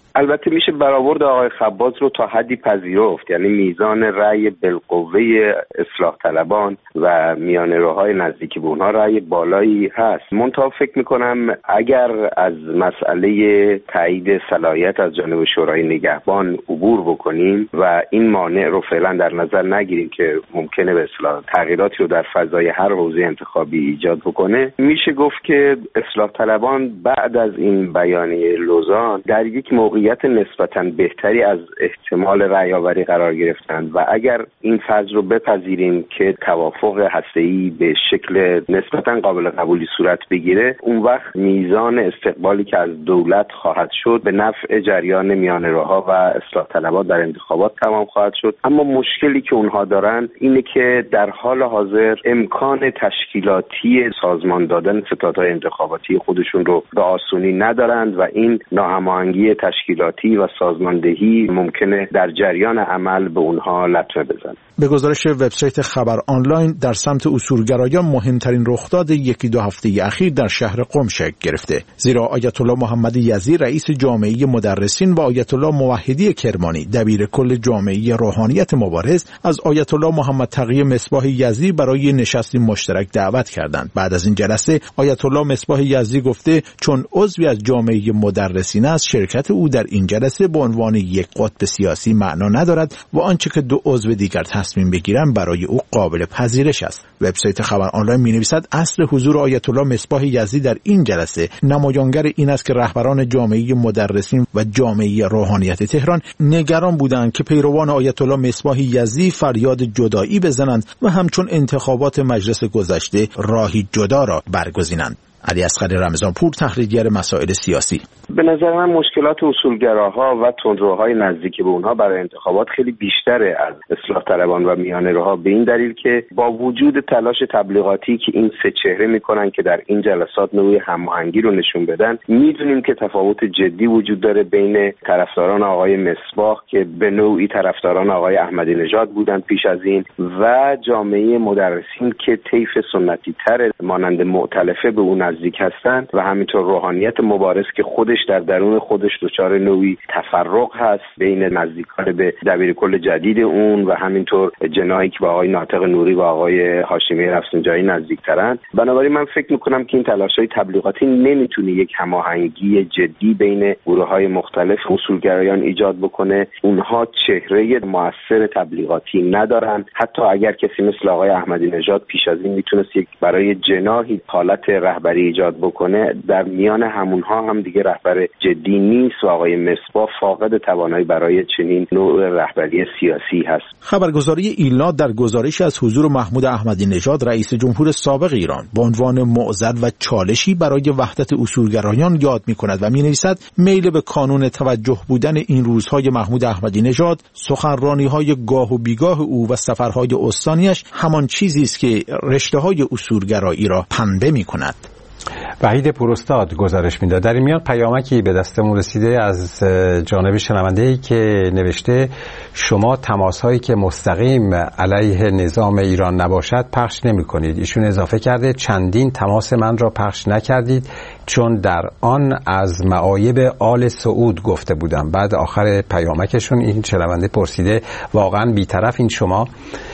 البته میشه برآورد آقای خباز رو تا حدی پذیرفت، یعنی میزان رأی بالقوه اصلاح طلبان و میانه روهای نزدیک به اونها رأی بالایی هست. منتها فکر میکنم اگر از مسئله تایید صلاحیت از جانب شورای نگهبان عبور بکنیم و این مانع رو فعلا در نظر نگیریم که ممکنه به اصلاح تغییراتی رو در فضای هر حوزه انتخابی ایجاد بکنه، میشه گفت که اصلاح طلبان بعد از این بیانیه لوزان در یک موقعیت نسبتاً بهتری از احتمال رأی آوری قرار گرفتند و اگر این فرض رو بپذیریم که توافق هسته‌ای به شکل نسبتاً قابل قبولی صورت بگیره، اون وقت میزان استقبالی که از دولت خواهد شد به نفع جریان میانه‌روها و اصلاح طلبان در انتخابات تمام خواهد شد. اما مشکلی که اونها دارن اینه که در حال حاضر امکان تشکیلاتی سازمان دادن ستادهای انتخاباتی خودشون رو به آسونی ندارند و این ناهماهنگی تشکیلاتی و سازماندهی ممکنه در جریان عمل به اونها لطمه بزنه. به گزارش وبسایت خبر آنلاین، در سمت اصولگرایان مهمترین رخداد یکی دو هفته اخیر در شهر قم شکل گرفته، زیرا آیت الله محمد یزدی رئیس جامعه مدرسین و آیت الله موحدی کرمانی دبیر کل جامعه روحانیت مبارز از آیت الله محمد تقی مصباح یزدی برای نشستی مشترک دعوت کردند. بعد از این جلسه آیت الله مصباح یزدی گفته چون عضوی از جامعه مدرسین است، شرکت او در این جلسه به عنوان یک قطب سیاسی معنا ندارد و آنچه که دو عضو دیگر تصمیم بگیرن برای او قابل پذیرش است. وبسایت خبر آنلاین می‌نویسد اصل حضور آیت الله مصباح یزدی در این جلسه نمایانگر این است که رهبران جامعه مدرسین و جامعه روحانیت تهران نگران بودند که پیروان آیت الله مصباح یزدی فریاد جدایی بزنند و همچون انتخابات مجلس گذشته راهی جدا را برگزینند. علی اصغر رمضانپور، تحلیلگر مسائل سیاسی: به نظر من مشکلات اصولگراها و تندروهای نزدیک به اونها برای انتخابات خیلی بیشتره از اصلاح طلبان و میانه‌روها، به این دلیل که با وجود تلاش تبلیغاتی که این سه چهره میکنن که در این جلسات نوعی هماهنگی رو نشون بدن، میدونیم که تفاوت جدی وجود داره بین طرفداران آقای مصباح که به نوعی طرفداران آقای احمدی نژاد بودن پیش از این و جامعه مدرسین که طیف سنتی تر مانند مؤتلفه به اون نزدیک هستند و همینطور روحانیت مبارز که خودش در درون خودش دچار نوعی تفرق هست بین نزدیکان به دبیرکل جدید اون و همینطور جناحی که با آقای ناطق نوری و آقای هاشمی رفسنجانی نزدیکترن. بنابراین من فکر میکنم که این تلاش‌های تبلیغاتی نمیتونه یک هماهنگی جدی بین گروه‌های مختلف اصولگرایان ایجاد بکنه. اونها چهره مؤثر تبلیغاتی ندارن. حتی اگر کسی مثل آقای احمدی نژاد پیش از این میتونست یک برای جناحی حالت رهبری ایجاد بکنه، در میان همونها هم دیگه رهبر جدی نیست و آقای مصباح فاقد توانایی برای چنین نوع رهبری سیاسی هست. خبرگزاری ایلنا در گزارش از حضور محمود احمدی نژاد رئیس جمهور سابق ایران به عنوان معضل و چالشی برای وحدت اصولگرایان یاد می‌کند و می‌نویسد میل به کانون توجه بودن این روزهای محمود احمدی نژاد، سخنرانی‌های گاه و بیگاه او و سفرهای استانیش همان چیزی است که رشته‌های اصولگرایی را پنبه می‌کند. وحید پوراستاد گزارش میداد. در این میان پیامکی به دستمون رسیده از جانب شنونده‌ای که نوشته شما تماس‌هایی که مستقیم علیه نظام ایران نباشد پخش نمی‌کنید. ایشون اضافه کرده چندین تماس من را پخش نکردید چون در آن از معایب آل سعود گفته بودم. بعد آخر پیامکشون این شنونده پرسیده واقعا بی‌طرف این شما؟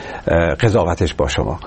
قضاوتش با شما.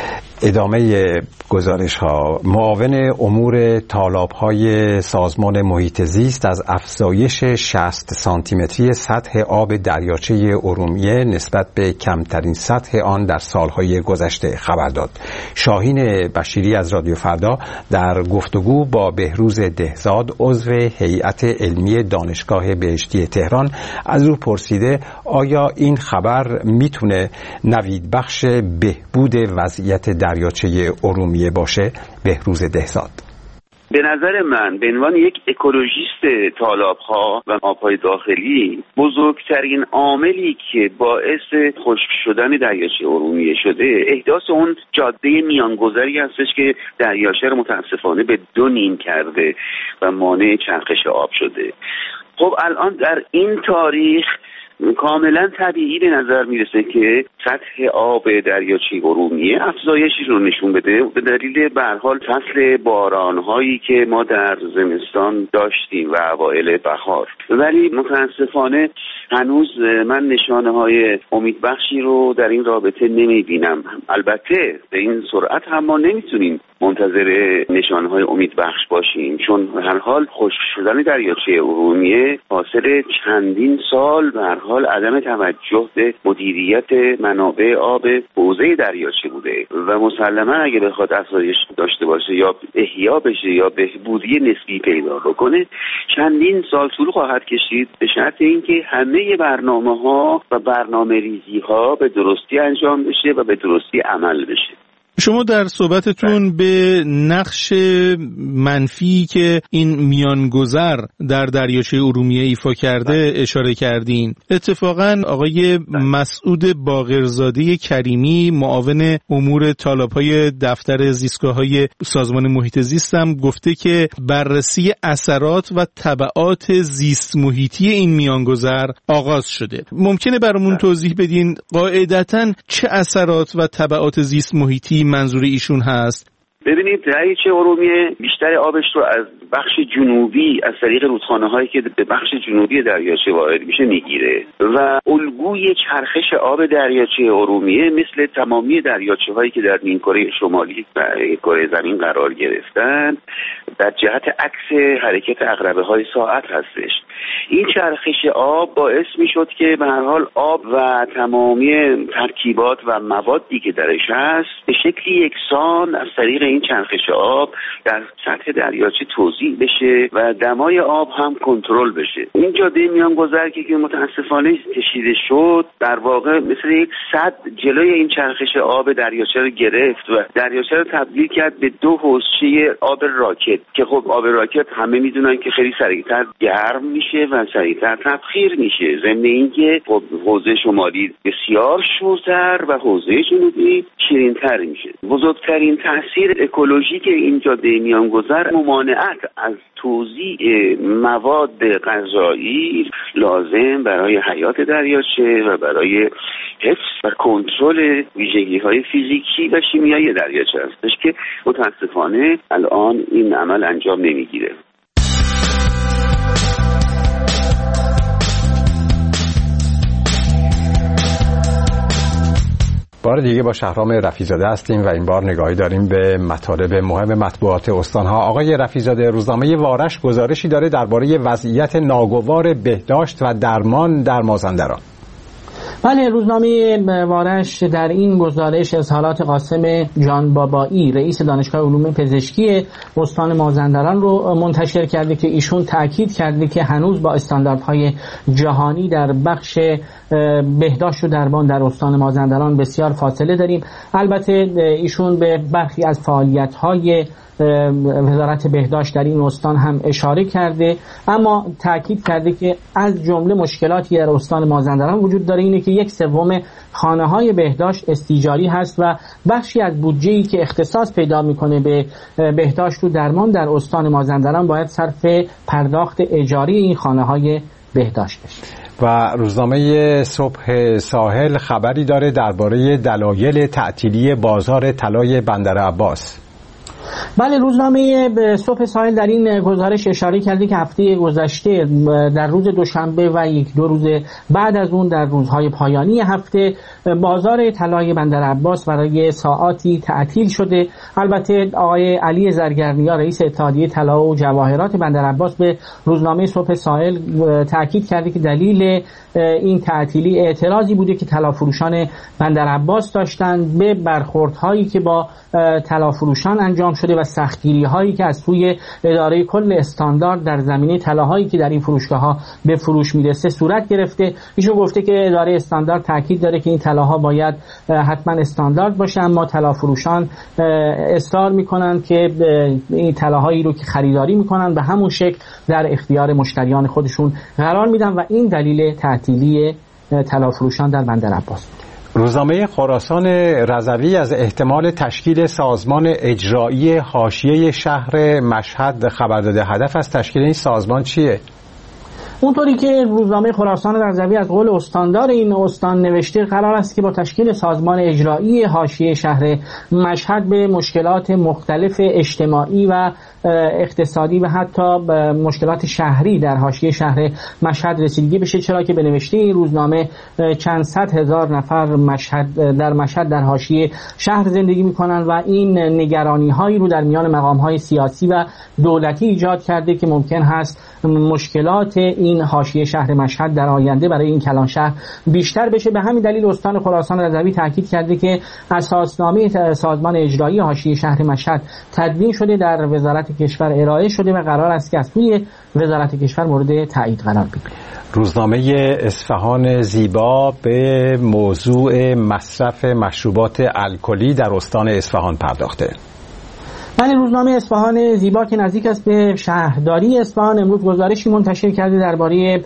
ادامه گزارش ها: معاون امور تالاب‌های سازمان محیط زیست از افزایش شصت سانتی متری سطح آب دریاچه ارومیه نسبت به کمترین سطح آن در سالهای گذشته خبر داد. شاهین بشیری از رادیو فردا در گفتگو با بهروز دهزاد عضو هیئت علمی دانشگاه بهشتی تهران از او پرسیده آیا این خبر میتونه نوید بخش بهبود وضعیت دریاچه ارومیه باشه؟ بهروز دهزاد: به نظر من به عنوان یک اکولوژیست تالاب‌ها و آب‌های داخلی، بزرگترین عاملی که باعث خشک شدن دریاچه ارومیه شده احداث اون جاده میانگذری هستش که دریاچه رو متاسفانه به دو نیم کرده و مانع چرخش آب شده. خب الان در این تاریخ کاملا طبیعی به نظر میرسه که سطح آب دریاچه ارومیه افزایشی رو نشون بده به دلیل به هر حال فصل باران‌هایی که ما در زمستان داشتیم و اوایل بهار. ولی متاسفانه هنوز من نشانه‌های امیدبخشی رو در این رابطه نمی‌بینم. البته به این سرعت هم ما نمیتونیم منتظر نشانه‌های امیدبخش باشیم، چون به هر حال خشک شدن دریاچه ارومیه حاصل چندین سال به هر حال عدم توجه به مدیریت منابع آب حوزه دریاچه بوده و مسلما اگه بخواد افزایش داشته باشه یا احیا بشه یا بهبودی نسبی پیدا بکنه چندین سال طول خواهد کشید، به شرط اینکه همه برنامه‌ها و برنامه‌ریزی‌ها به درستی انجام بشه و به درستی عمل بشه. شما در صحبتتون به نقش منفی که این میانگذر در دریاچه ارومیه ایفا کرده اشاره کردین. اتفاقاً آقای مسعود باقرزاده کریمی معاون امور تالاب‌های دفتر زیستگاه‌های سازمان محیط زیست هم گفته که بررسی اثرات و تبعات زیست محیطی این میانگذر آغاز شده. ممکنه برامون توضیح بدین قاعدتاً چه اثرات و تبعات زیست محیطی منظور ایشون هست؟ ببینید دریاچه ارومیه بیشتر آبش رو از بخش جنوبی از طریق رودخانه‌هایی که به بخش جنوبی دریاچه وارد میشه میگیره و الگوی چرخش آب دریاچه ارومیه مثل تمامی دریاچه‌هایی که در نیمکره شمالی و کره زمین قرار گرفتن در جهت عکس حرکت عقربه‌های ساعت هستش. این چرخش آب باعث میشد که به هر حال آب و تمامی ترکیبات و موادی که درش هست به شکلی یکسان از طریق این چرخش آب در سطح دریاچه توزیع بشه و دمای آب هم کنترل بشه. این جاده میانگذر که متاسفانه کشیده شد در واقع مثل یک سد جلوی این چرخش آب دریاچه رو گرفت و دریاچه رو تبدیل کرد به دو حوضچه آب راکت که خب آب راکت همه میدونن که خیلی سریعتر گرم میشه و سریعتر تبخیر میشه، ضمن اینکه خب حوزه شمالی بسیار شورتر و حوزه جنوبی شیرینتر میشه. بزرگترین تاثیر اکولوژیک این جاده میانگذر ممانعت از توزیع مواد غذایی لازم برای حیات دریاچه و برای حفظ و کنترل ویژگی‌های فیزیکی و شیمیایی دریاچه هستش که متاسفانه الان این عمل انجام نمیگیره. بار دیگه با شهرام رفیع‌زاده هستیم و این بار نگاهی داریم به مطالب مهم مطبوعات استان‌ها. آقای رفیع‌زاده، روزنامه وارش گزارشی داره درباره وضعیت ناگوار بهداشت و درمان در مازندران. بله، روزنامه وارش در این گزارش اظهارات قاسم جان بابایی رئیس دانشگاه علوم پزشکی استان مازندران رو منتشر کرده که ایشون تاکید کرده که هنوز با استانداردهای جهانی در بخش بهداشت و درمان در استان مازندران بسیار فاصله داریم. البته ایشون به برخی از فعالیت‌های وزارت بهداشت در این استان هم اشاره کرده، اما تاکید کرده که از جمله مشکلاتی در استان مازندران وجود داره اینه که یک سوم خانه‌های بهداشت استیجاری هست و بخشی از بودجه‌ای که اختصاص پیدا می‌کنه به بهداشت و درمان در استان مازندران باید صرف پرداخت اجاری این خانه‌های بهداشت بشه. و روزنامه صبح ساحل خبری داره درباره دلایل تعطیلی بازار طلای بندر عباس. بله، روزنامه صبح ساحل در این گزارش اشاره کرده که هفته گذشته در روز دوشنبه و یک دو روز بعد از اون در روزهای پایانی هفته بازار طلای بندر عباس برای ساعاتی تعطیل شده. البته آقای علی زرگرنیا رئیس اتحادیه طلا و جواهرات بندر عباس به روزنامه صبح ساحل تاکید کرده که دلیل این تعطیلی اعتراضی بوده که طلافروشان بندر عباس داشتند به برخوردهایی که با طلافروشان انجام شده و سختگیری هایی که از سوی اداره کل استاندارد در زمینه طلاهایی که در این فروشگاه ها به فروش میرسه صورت گرفته. ایشون گفته که اداره استاندارد تاکید داره که این طلاها باید حتما استاندارد باشه، اما طلافروشان اصرار میکنن که این طلاهایی رو که خریداری میکنن به همون شکل در اختیار مشتریان خودشون قرار میدن و این دلیل تعطیلی طلافروشان در بندر عباس. روزنامه خراسان رضوی از احتمال تشکیل سازمان اجرایی حاشیه شهر مشهد خبر داده. هدف از تشکیل این سازمان چیه؟ اونطوری که روزنامه خراسان رضوی از قول استاندار این استان نوشته قرار است که با تشکیل سازمان اجرایی حاشیه شهر مشهد به مشکلات مختلف اجتماعی و اقتصادی و حتی مشکلات شهری در حاشیه شهر مشهد رسیدگی بشه، چرا که به نوشته این روزنامه چند صد هزار نفر مشهد در مشهد در حاشیه شهر زندگی میکنن و این نگرانی هایی رو در میان مقام های سیاسی و دولتی ایجاد کرده که ممکن هست مشکلات این حاشیه شهر مشهد در آینده برای این کلان شهر بیشتر بشه. به همین دلیل استان خراسان رضوی تاکید کرده که اساسنامه سازمان اجرایی حاشیه شهر مشهد تدوین شده، در وزارت کشور ارائه شده و قرار است که از سوی وزارت کشور مورد تایید قرار بگیرد. روزنامه اصفهان زیبا به موضوع مصرف مشروبات الکلی در استان اصفهان پرداخته. بله، روزنامه اصفهان زیبا که نزدیک است به شهرداری اصفهان امروز گزارشی منتشر کرده درباره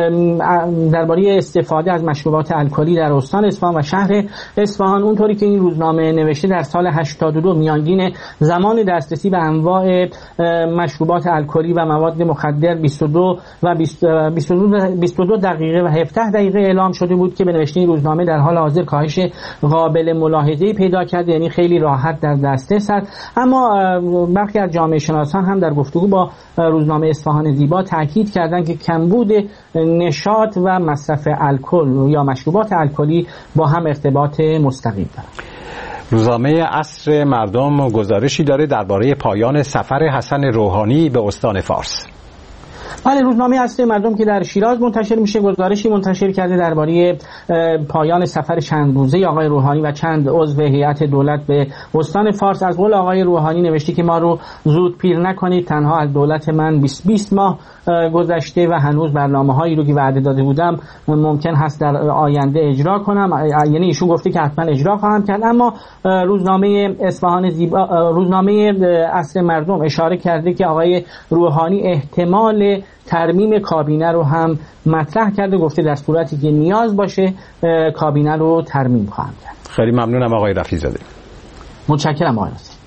درباره استفاده از مشروبات الکلی در استان اصفهان و شهر اصفهان. اونطوری که این روزنامه نوشته در سال هشتاد و دو میانگین زمان دسترسی به انواع مشروبات الکلی و مواد مخدر بیست و دو و بیست و دو دقیقه و هفده دقیقه اعلام شده بود که به نوشته این روزنامه در حال حاضر کاهش قابل ملاحظه‌ای پیدا کرده، یعنی خیلی راحت در دسترس است. اما برخی از جامعه شناسان هم در گفتگو با روزنامه اصفهان زیبا تاکید کردند که کمبود نشاط و مصرف الکل یا مشروبات الکلی با هم ارتباط مستقیم دارند. روزنامه عصر مردم گزارشی داره درباره پایان سفر حسن روحانی به استان فارس. بله، روزنامه عصر مردم که در شیراز منتشر میشه گزارشی منتشر کرده درباره پایان سفر چند روزه آقای روحانی و چند عضو هیئت دولت به استان فارس. از قول آقای روحانی نوشته که ما رو زود پیر نکنید، تنها از دولت من بیست بیست ماه گذشته و هنوز برنامه‌هایی رو که وعده داده بودم ممکن هست در آینده اجرا کنم، یعنی ایشون گفته که حتما اجرا خواهم کرد. اما روزنامه اصفهان زیبا روزنامه عصر مردم اشاره کرده که آقای روحانی احتمال ترمیم کابینه رو هم مطرح کرده، گفته در صورتی که نیاز باشه کابینه رو ترمیم خواهم کرد. خیلی ممنونم آقای رفیع‌زاده. متشکرم آقای رفیع‌زاده.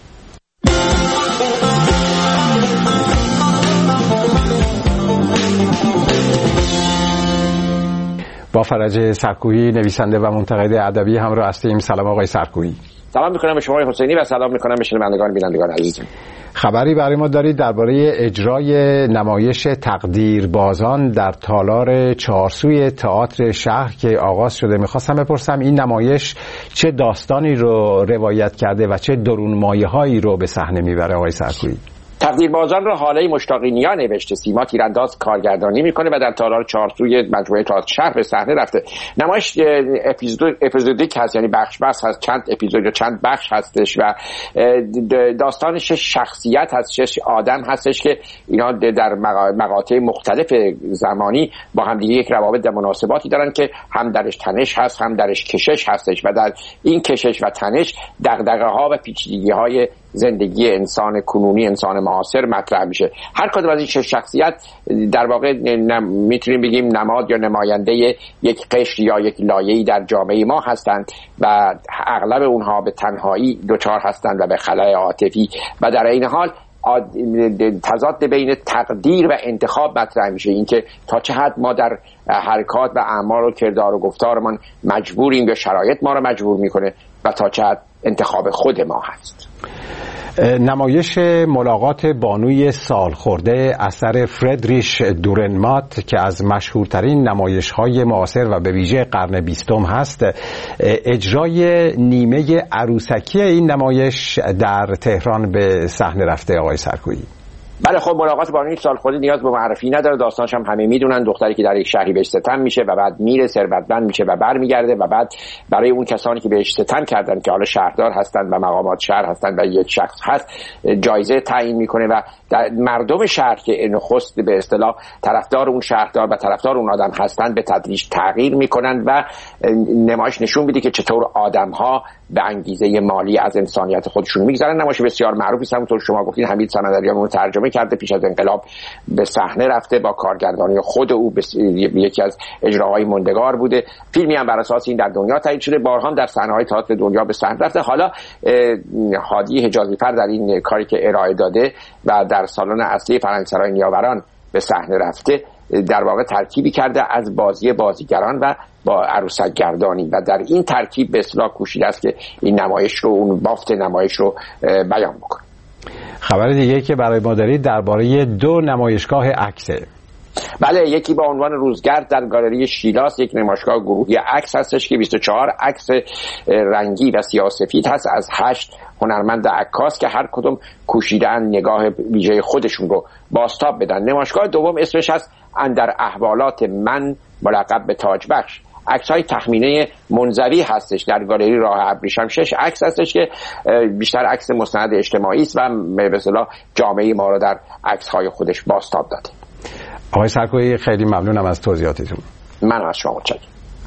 با فرج سرکویی نویسنده و منتقد ادبی همراه هستیم. سلام آقای سرکویی. سلام میکنم به شما آقای حسینی و سلام میکنم به شنوندگان بینندگان عزیزم. خبری برای ما دارید درباره اجرای نمایش تقدیربازان در تالار چهارسوی تئاتر شهر که آغاز شده. میخواستم بپرسم این نمایش چه داستانی رو روایت کرده و چه درونمایه‌هایی رو به صحنه میبره آقای سرکویی؟ تقدیربازان رو حاله مشتاقینیا نوشته، سیما تیرانداز کارگردانی میکنه و در تالار چهارسوی مجموعه تئاتر شهر به صحنه رفته. نمایش اپیزود اپیزودیک هست، یعنی بخش بخش هست، چند اپیزود یا چند بخش هستش و داستان شش شخصیت هست، شش آدم هستش که اینا در مقاطع مختلف زمانی با هم دیگه یک روابط و مناسباتی دارن که هم درش تنش هست هم درش کشش هستش و در این کشش و تنش دغدغه‌ها و پیچیدگی‌های زندگی انسان کنونی، انسان معاصر مطرح میشه. هر کدوم از این شش شخصیت در واقع میتونیم بگیم نماد یا نماینده یک قشر یا یک لایه‌ای در جامعه ما هستند و اغلب اونها به تنهایی دچار هستند و به خلأ عاطفی و در این حال تضاد بین تقدیر و انتخاب مطرح میشه، اینکه تا چه حد ما در حرکات و اعمال و کردار و گفتارمان مجبوریم یا شرایط ما رو مجبور میکنه و تا چه حد انتخاب خود ما هست. نمایش ملاقات بانوی سالخورده اثر فردریش دورنمات که از مشهورترین نمایش‌های معاصر و به ویژه قرن بیستم هست، اجرای نیمه عروسکی این نمایش در تهران به صحنه رفته آقای سرکویی. بله، خب ملاقات بانوی سالخورده نیاز به معرفی نداره، داستانش هم همه میدونن. دختری که در یک شهری بهش ستم میشه و بعد میره ثروتمند میشه و برمیگرده و بعد برای اون کسانی که بهش ستم کردن که حالا شهردار هستن و مقامات شهر هستن و یک شخص هست جایزه تعیین میکنه و در مردم شهر که نخست به اصطلاح طرفدار اون شهردار و طرفدار اون آدم هستن به تدریج تغییر میکنن و نمایش نشون میده که چطور آدم‌ها به انگیزه مالی از انسانیت خودشون میگذرن. نمایش بسیار معروفی است، همونطور شما گفتین حمید صمدریان اون ترجمه کرده، پیش از انقلاب به صحنه رفته، با کارگردانی خود او یکی از اجراهای موندگار بوده. فیلمی هم بر اساس این در دنیا تایید شده، بارها در صحنه‌های تئاتر دنیا به صحنه رفته. حالا هادی حجازی‌فر در این کاری که ارائه داده و در سالن اصلی فرهنگسرای نیاوران به صحنه رفته در واقع ترکیبی کرده از بازی بازیگران و با عروسک گردانی و در این ترکیب به اصطلاح کوشیده است که این نمایش رو، اون بافت نمایش رو بیان بکنه. خبر دیگه که برای ما دارید درباره دو نمایشگاه عکسه. بله، یکی با عنوان روزگرد در گالری شیلاس، یک نمایشگاه گروهی عکس هستش که بیست و چهار عکس رنگی و سیاه‌سفید هست از هشت هنرمند عکاس که هر کدوم کوشیدن نگاه ویژه خودشون رو بازتاب بدن. نمایشگاه دوم اسمش هست اندر احوالات من ملقب به تاج بخش. عکس‌های تخمینه منزوی هستش. در گالری راه ابریشم شش عکس هستش که بیشتر عکس مستند اجتماعی است و به اصطلاح جامعه ما رو در عکس‌های خودش بازتاب داده. آقای سرکویی خیلی ممنونم از توضیحاتتون. من از شما متشکرم.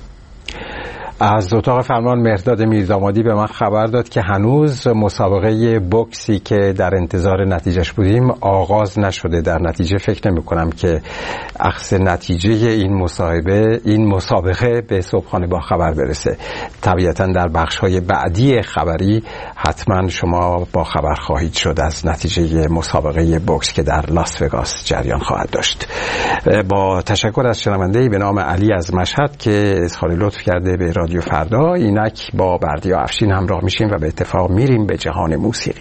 از اتاق فرمان مهرداد میردامادی به من خبر داد که هنوز مسابقه بوکسی که در انتظار نتیجهش بودیم آغاز نشده. در نتیجه فکر نمی کنم که اخذ نتیجه این مسابقه این مسابقه به صبحانه با خبر برسه. طبیعتا در بخش‌های بعدی خبری حتما شما با خبر خواهید شد از نتیجه مسابقه بوکس که در لاس وگاس جریان خواهد داشت. با تشکر از شنونده‌ای به نام علی از مشهد که اظهار لطف کرده به رادیو فردا. اینک با بردیا افشین همراه میشیم و به اتفاق میریم به جهان موسیقی.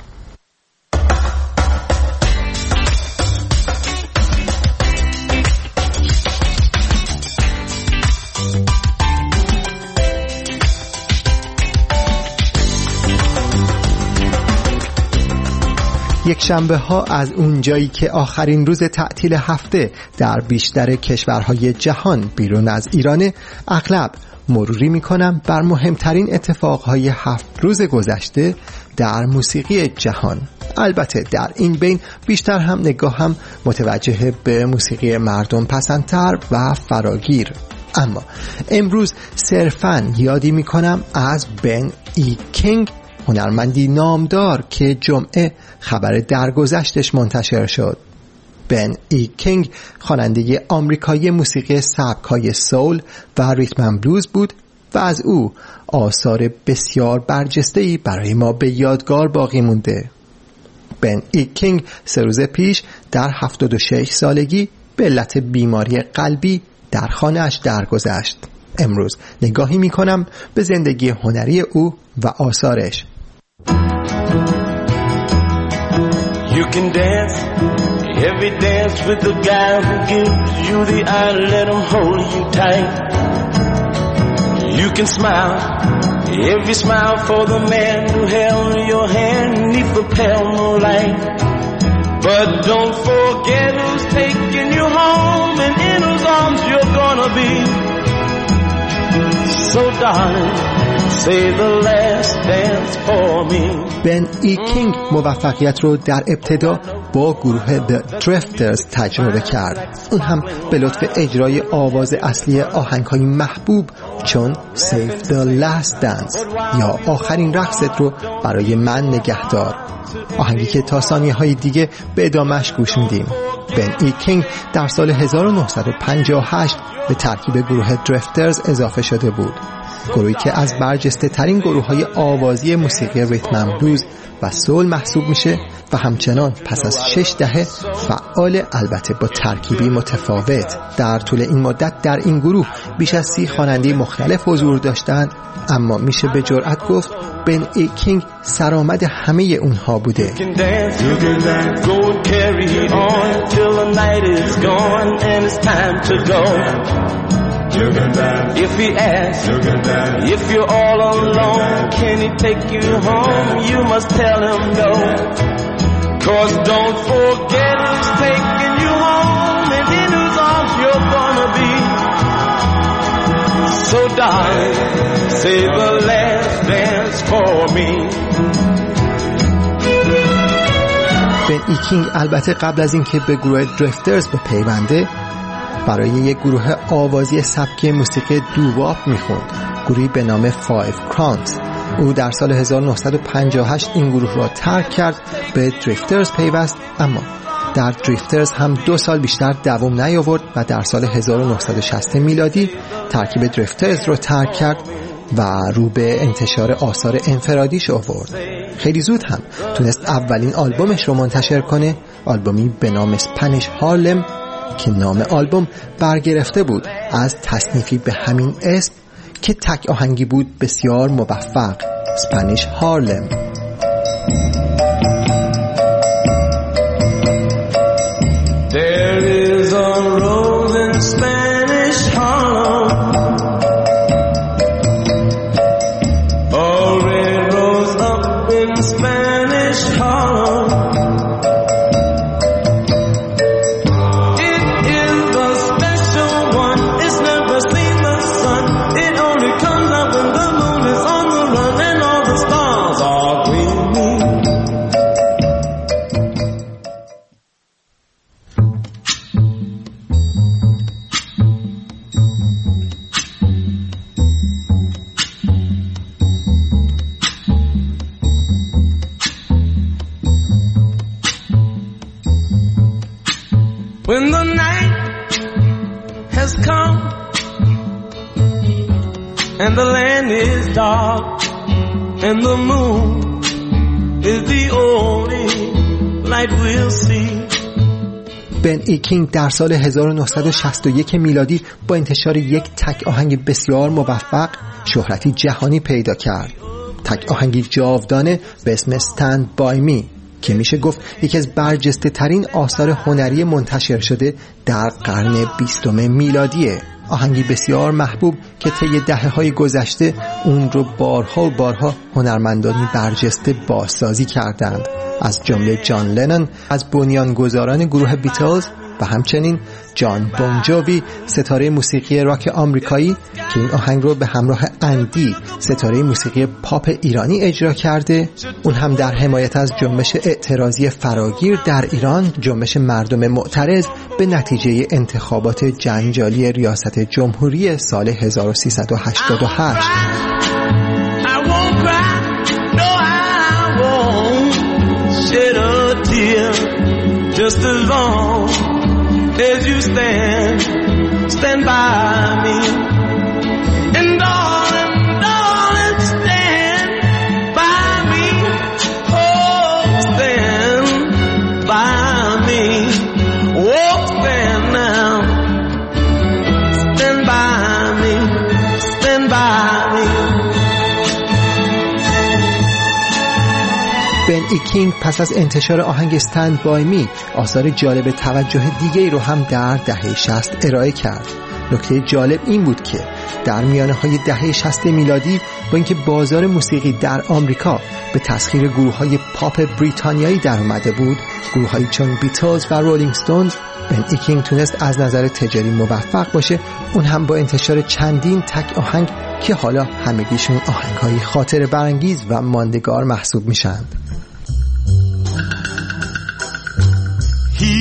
یک شنبه ها از اون جایی که آخرین روز تعطیل هفته در بیشتر کشورهای جهان بیرون از ایرانه، اغلب مروری میکنم بر مهمترین اتفاقهای هفت روز گذشته در موسیقی جهان. البته در این بین بیشتر هم نگاهم متوجه به موسیقی مردم پسندتر و فراگیر. اما امروز صرفاً یادی میکنم از بن ای کینگ، هنرمندی نامدار که جمعه خبر درگذشتش منتشر شد. بن ای کینگ خواننده آمریکایی موسیقی سبک‌های سول و ریتم اند بلوز بود و از او آثار بسیار برجسته‌ای برای ما به یادگار باقی مونده. بن ای کینگ سه روز پیش در هفتاد و شش سالگی به علت بیماری قلبی در خانه‌اش درگذشت. امروز نگاهی می‌کنم به زندگی هنری او و آثارش. You can dance every dance with the guy who gives you the eye, let him hold you tight. You can smile every smile for the man who held your hand neath the pale moonlight. But don't forget who's taking you home and in whose arms you're gonna be. So darling, say the last dance for me. بن ای کینگ موفقیت رو در ابتدا با گروه The Drifters تجربه کرد. اون هم به لطف اجرای آواز اصلی آهنگ‌های محبوب چون Save the Last Dance یا آخرین رقصت رو برای من نگهدار، آهنگی که تا ثانیه‌های دیگه به ادامهش گوش میدیم. بن ای کینگ در سال هزار و نهصد و پنجاه و هشت به ترکیب گروه دریفترز اضافه شده بود، گروهی که از برجسته ترین گروه های آوازی موسیقی ریتم اند بلوز و سول محسوب میشه و همچنان پس از شش دهه فعال، البته با ترکیبی متفاوت. در طول این مدت در این گروه بیش از سی خواننده مختلف حضور داشتند، اما میشه به جرئت گفت بن ای کینگ سرآمد همه اونها بوده. If he asks, if you're all alone, can he take you home? You must tell him no. Cause don't forget who's taking you home and in whose arms you're gonna be. So darling, say the last dance for me. بن ای کینگ البته قبل از اینکه به گروه دریفترز بپیونده برای یک گروه آوازی سبکی موسیقی دوواپ میخوند، گروهی به نام فایو کراونز. او در سال هزار و نهصد و پنجاه و هشت این گروه را ترک کرد، به دریفترز پیوست، اما در دریفترز هم دو سال بیشتر دوام نیاورد و در سال هزار و نهصد و شصت میلادی ترکیب دریفترز را ترک کرد و رو به انتشار آثار انفرادیش آورد. خیلی زود هم تونست اولین آلبومش رو منتشر کنه، آلبومی به نام اسپانیش هارلم که نام آلبوم برگرفته بود از تصنیفی به همین اسم که تک آهنگی بود بسیار موفق، اسپانیش هارلم. There is a rose in Spanish Harlem, a red rose up in Spanish Harlem. It is the special one, it's never seen the sun. It only comes out when the moon is on the run and all the stars are gleaming. When the night has come and the land is dark and the moon is the only light we'll see. بن ای کینگ در سال هزار و نهصد و شصت و یک میلادی با انتشار یک تک آهنگ بسیار موفق شهرتی جهانی پیدا کرد. تک آهنگی جاودانه به اسم stand by me که میشه گفت یکی از برجسته ترین آثار هنری منتشر شده در قرن بیستم میلادیه. آهنگی بسیار محبوب که طی دهه‌های گذشته اون رو بارها و بارها هنرمندانی برجسته بازسازی کردند، از جمله جان لنون از بنیانگذاران گروه بیتلز و همچنین جان بون جووی ستاره موسیقی راک آمریکایی که این آهنگ رو به همراه اندی ستاره موسیقی پاپ ایرانی اجرا کرده. اون هم در حمایت از جنبش اعتراضی فراگیر در ایران، جنبش مردم معترض به نتیجه انتخابات جنجالی ریاست جمهوری سال هزار و سیصد و هشتاد و هشت. Just as long as you stand, stand by me. And darling, darling, stand by me. Oh, stand by me. Oh, stand now. Stand by me. Stand by me. بن ای کینگ پس از انتشار آهنگ stand by me آثار جالب توجه دیگه رو هم در دهه شصت ارائه کرد. نکته جالب این بود که در میانه های دهه شصت میلادی با اینکه بازار موسیقی در آمریکا به تسخیر گروه های پاپ بریتانیایی در اومده بود، گروه های چون بیتلز و رولینگ ستونز، بن ای کینگ تونست از نظر تجاری موفق باشه، اون هم با انتشار چندین تک آهنگ که حالا همگیشون آهنگ های خاطره برانگیز و ماندگار محسوب میشن. He,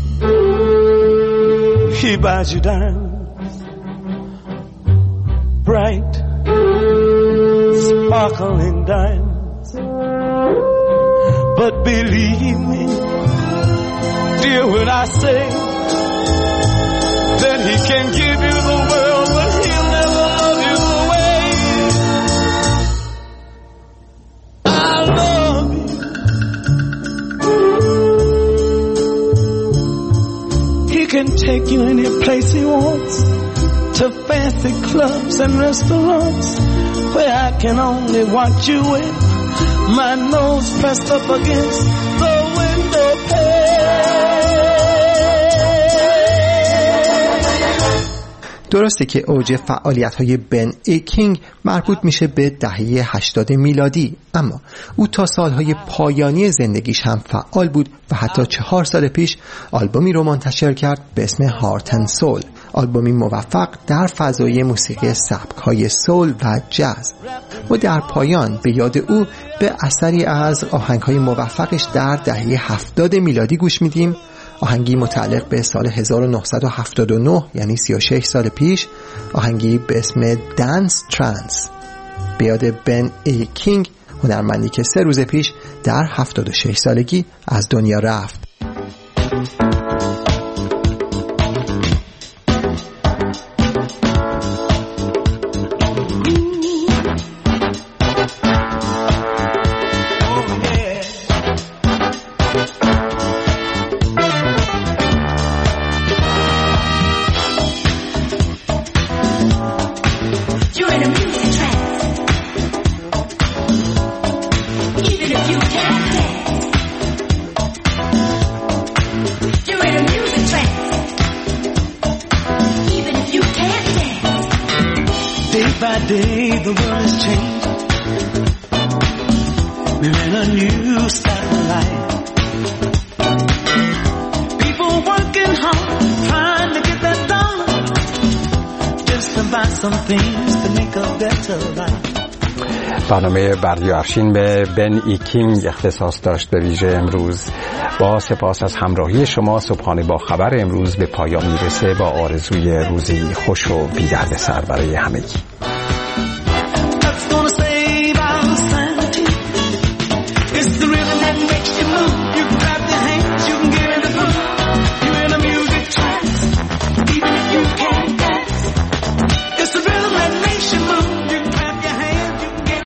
he buys you diamonds, bright, sparkling diamonds. But believe me, dear, when I say that he can give you the world, but he'll never love you the way I love you. He can take you any place he wants, to fancy clubs and restaurants, where I can only watch you with my nose pressed up against the window pane. درسته که اوج فعالیت‌های بن ای کینگ مربوط میشه به دهه هشتاد میلادی، اما او تا سالهای پایانی زندگیش هم فعال بود و حتی چهار سال پیش آلبومی رو منتشر کرد به اسم هارت اند سول، آلبومی موفق در فضای موسیقی سبک‌های سول و جاز. و در پایان به یاد او به اثری از آهنگ‌های موفقش در دهه هفتاد میلادی گوش میدیم، آهنگی متعلق به سال هزار و نهصد و هفتاد و نه یعنی سی و شش سال پیش، آهنگی به اسم دنس ترانس به یاد بن ای کینگ، هنرمندی که سه روز پیش در هفتاد و شش سالگی از دنیا رفت. Today the world is changing. We're in a new style of life. People working hard, trying to get that dollar, just to buy some things to make a better life. برنامه بردیا افشین به بن ای کینگ اختصاص داشت. به ویژه امروز با سپاس از همراهی شما، صبحانه با خبر امروز به پایان میرسه با آرزوی روزی خوش و بی دردسر برای همگی.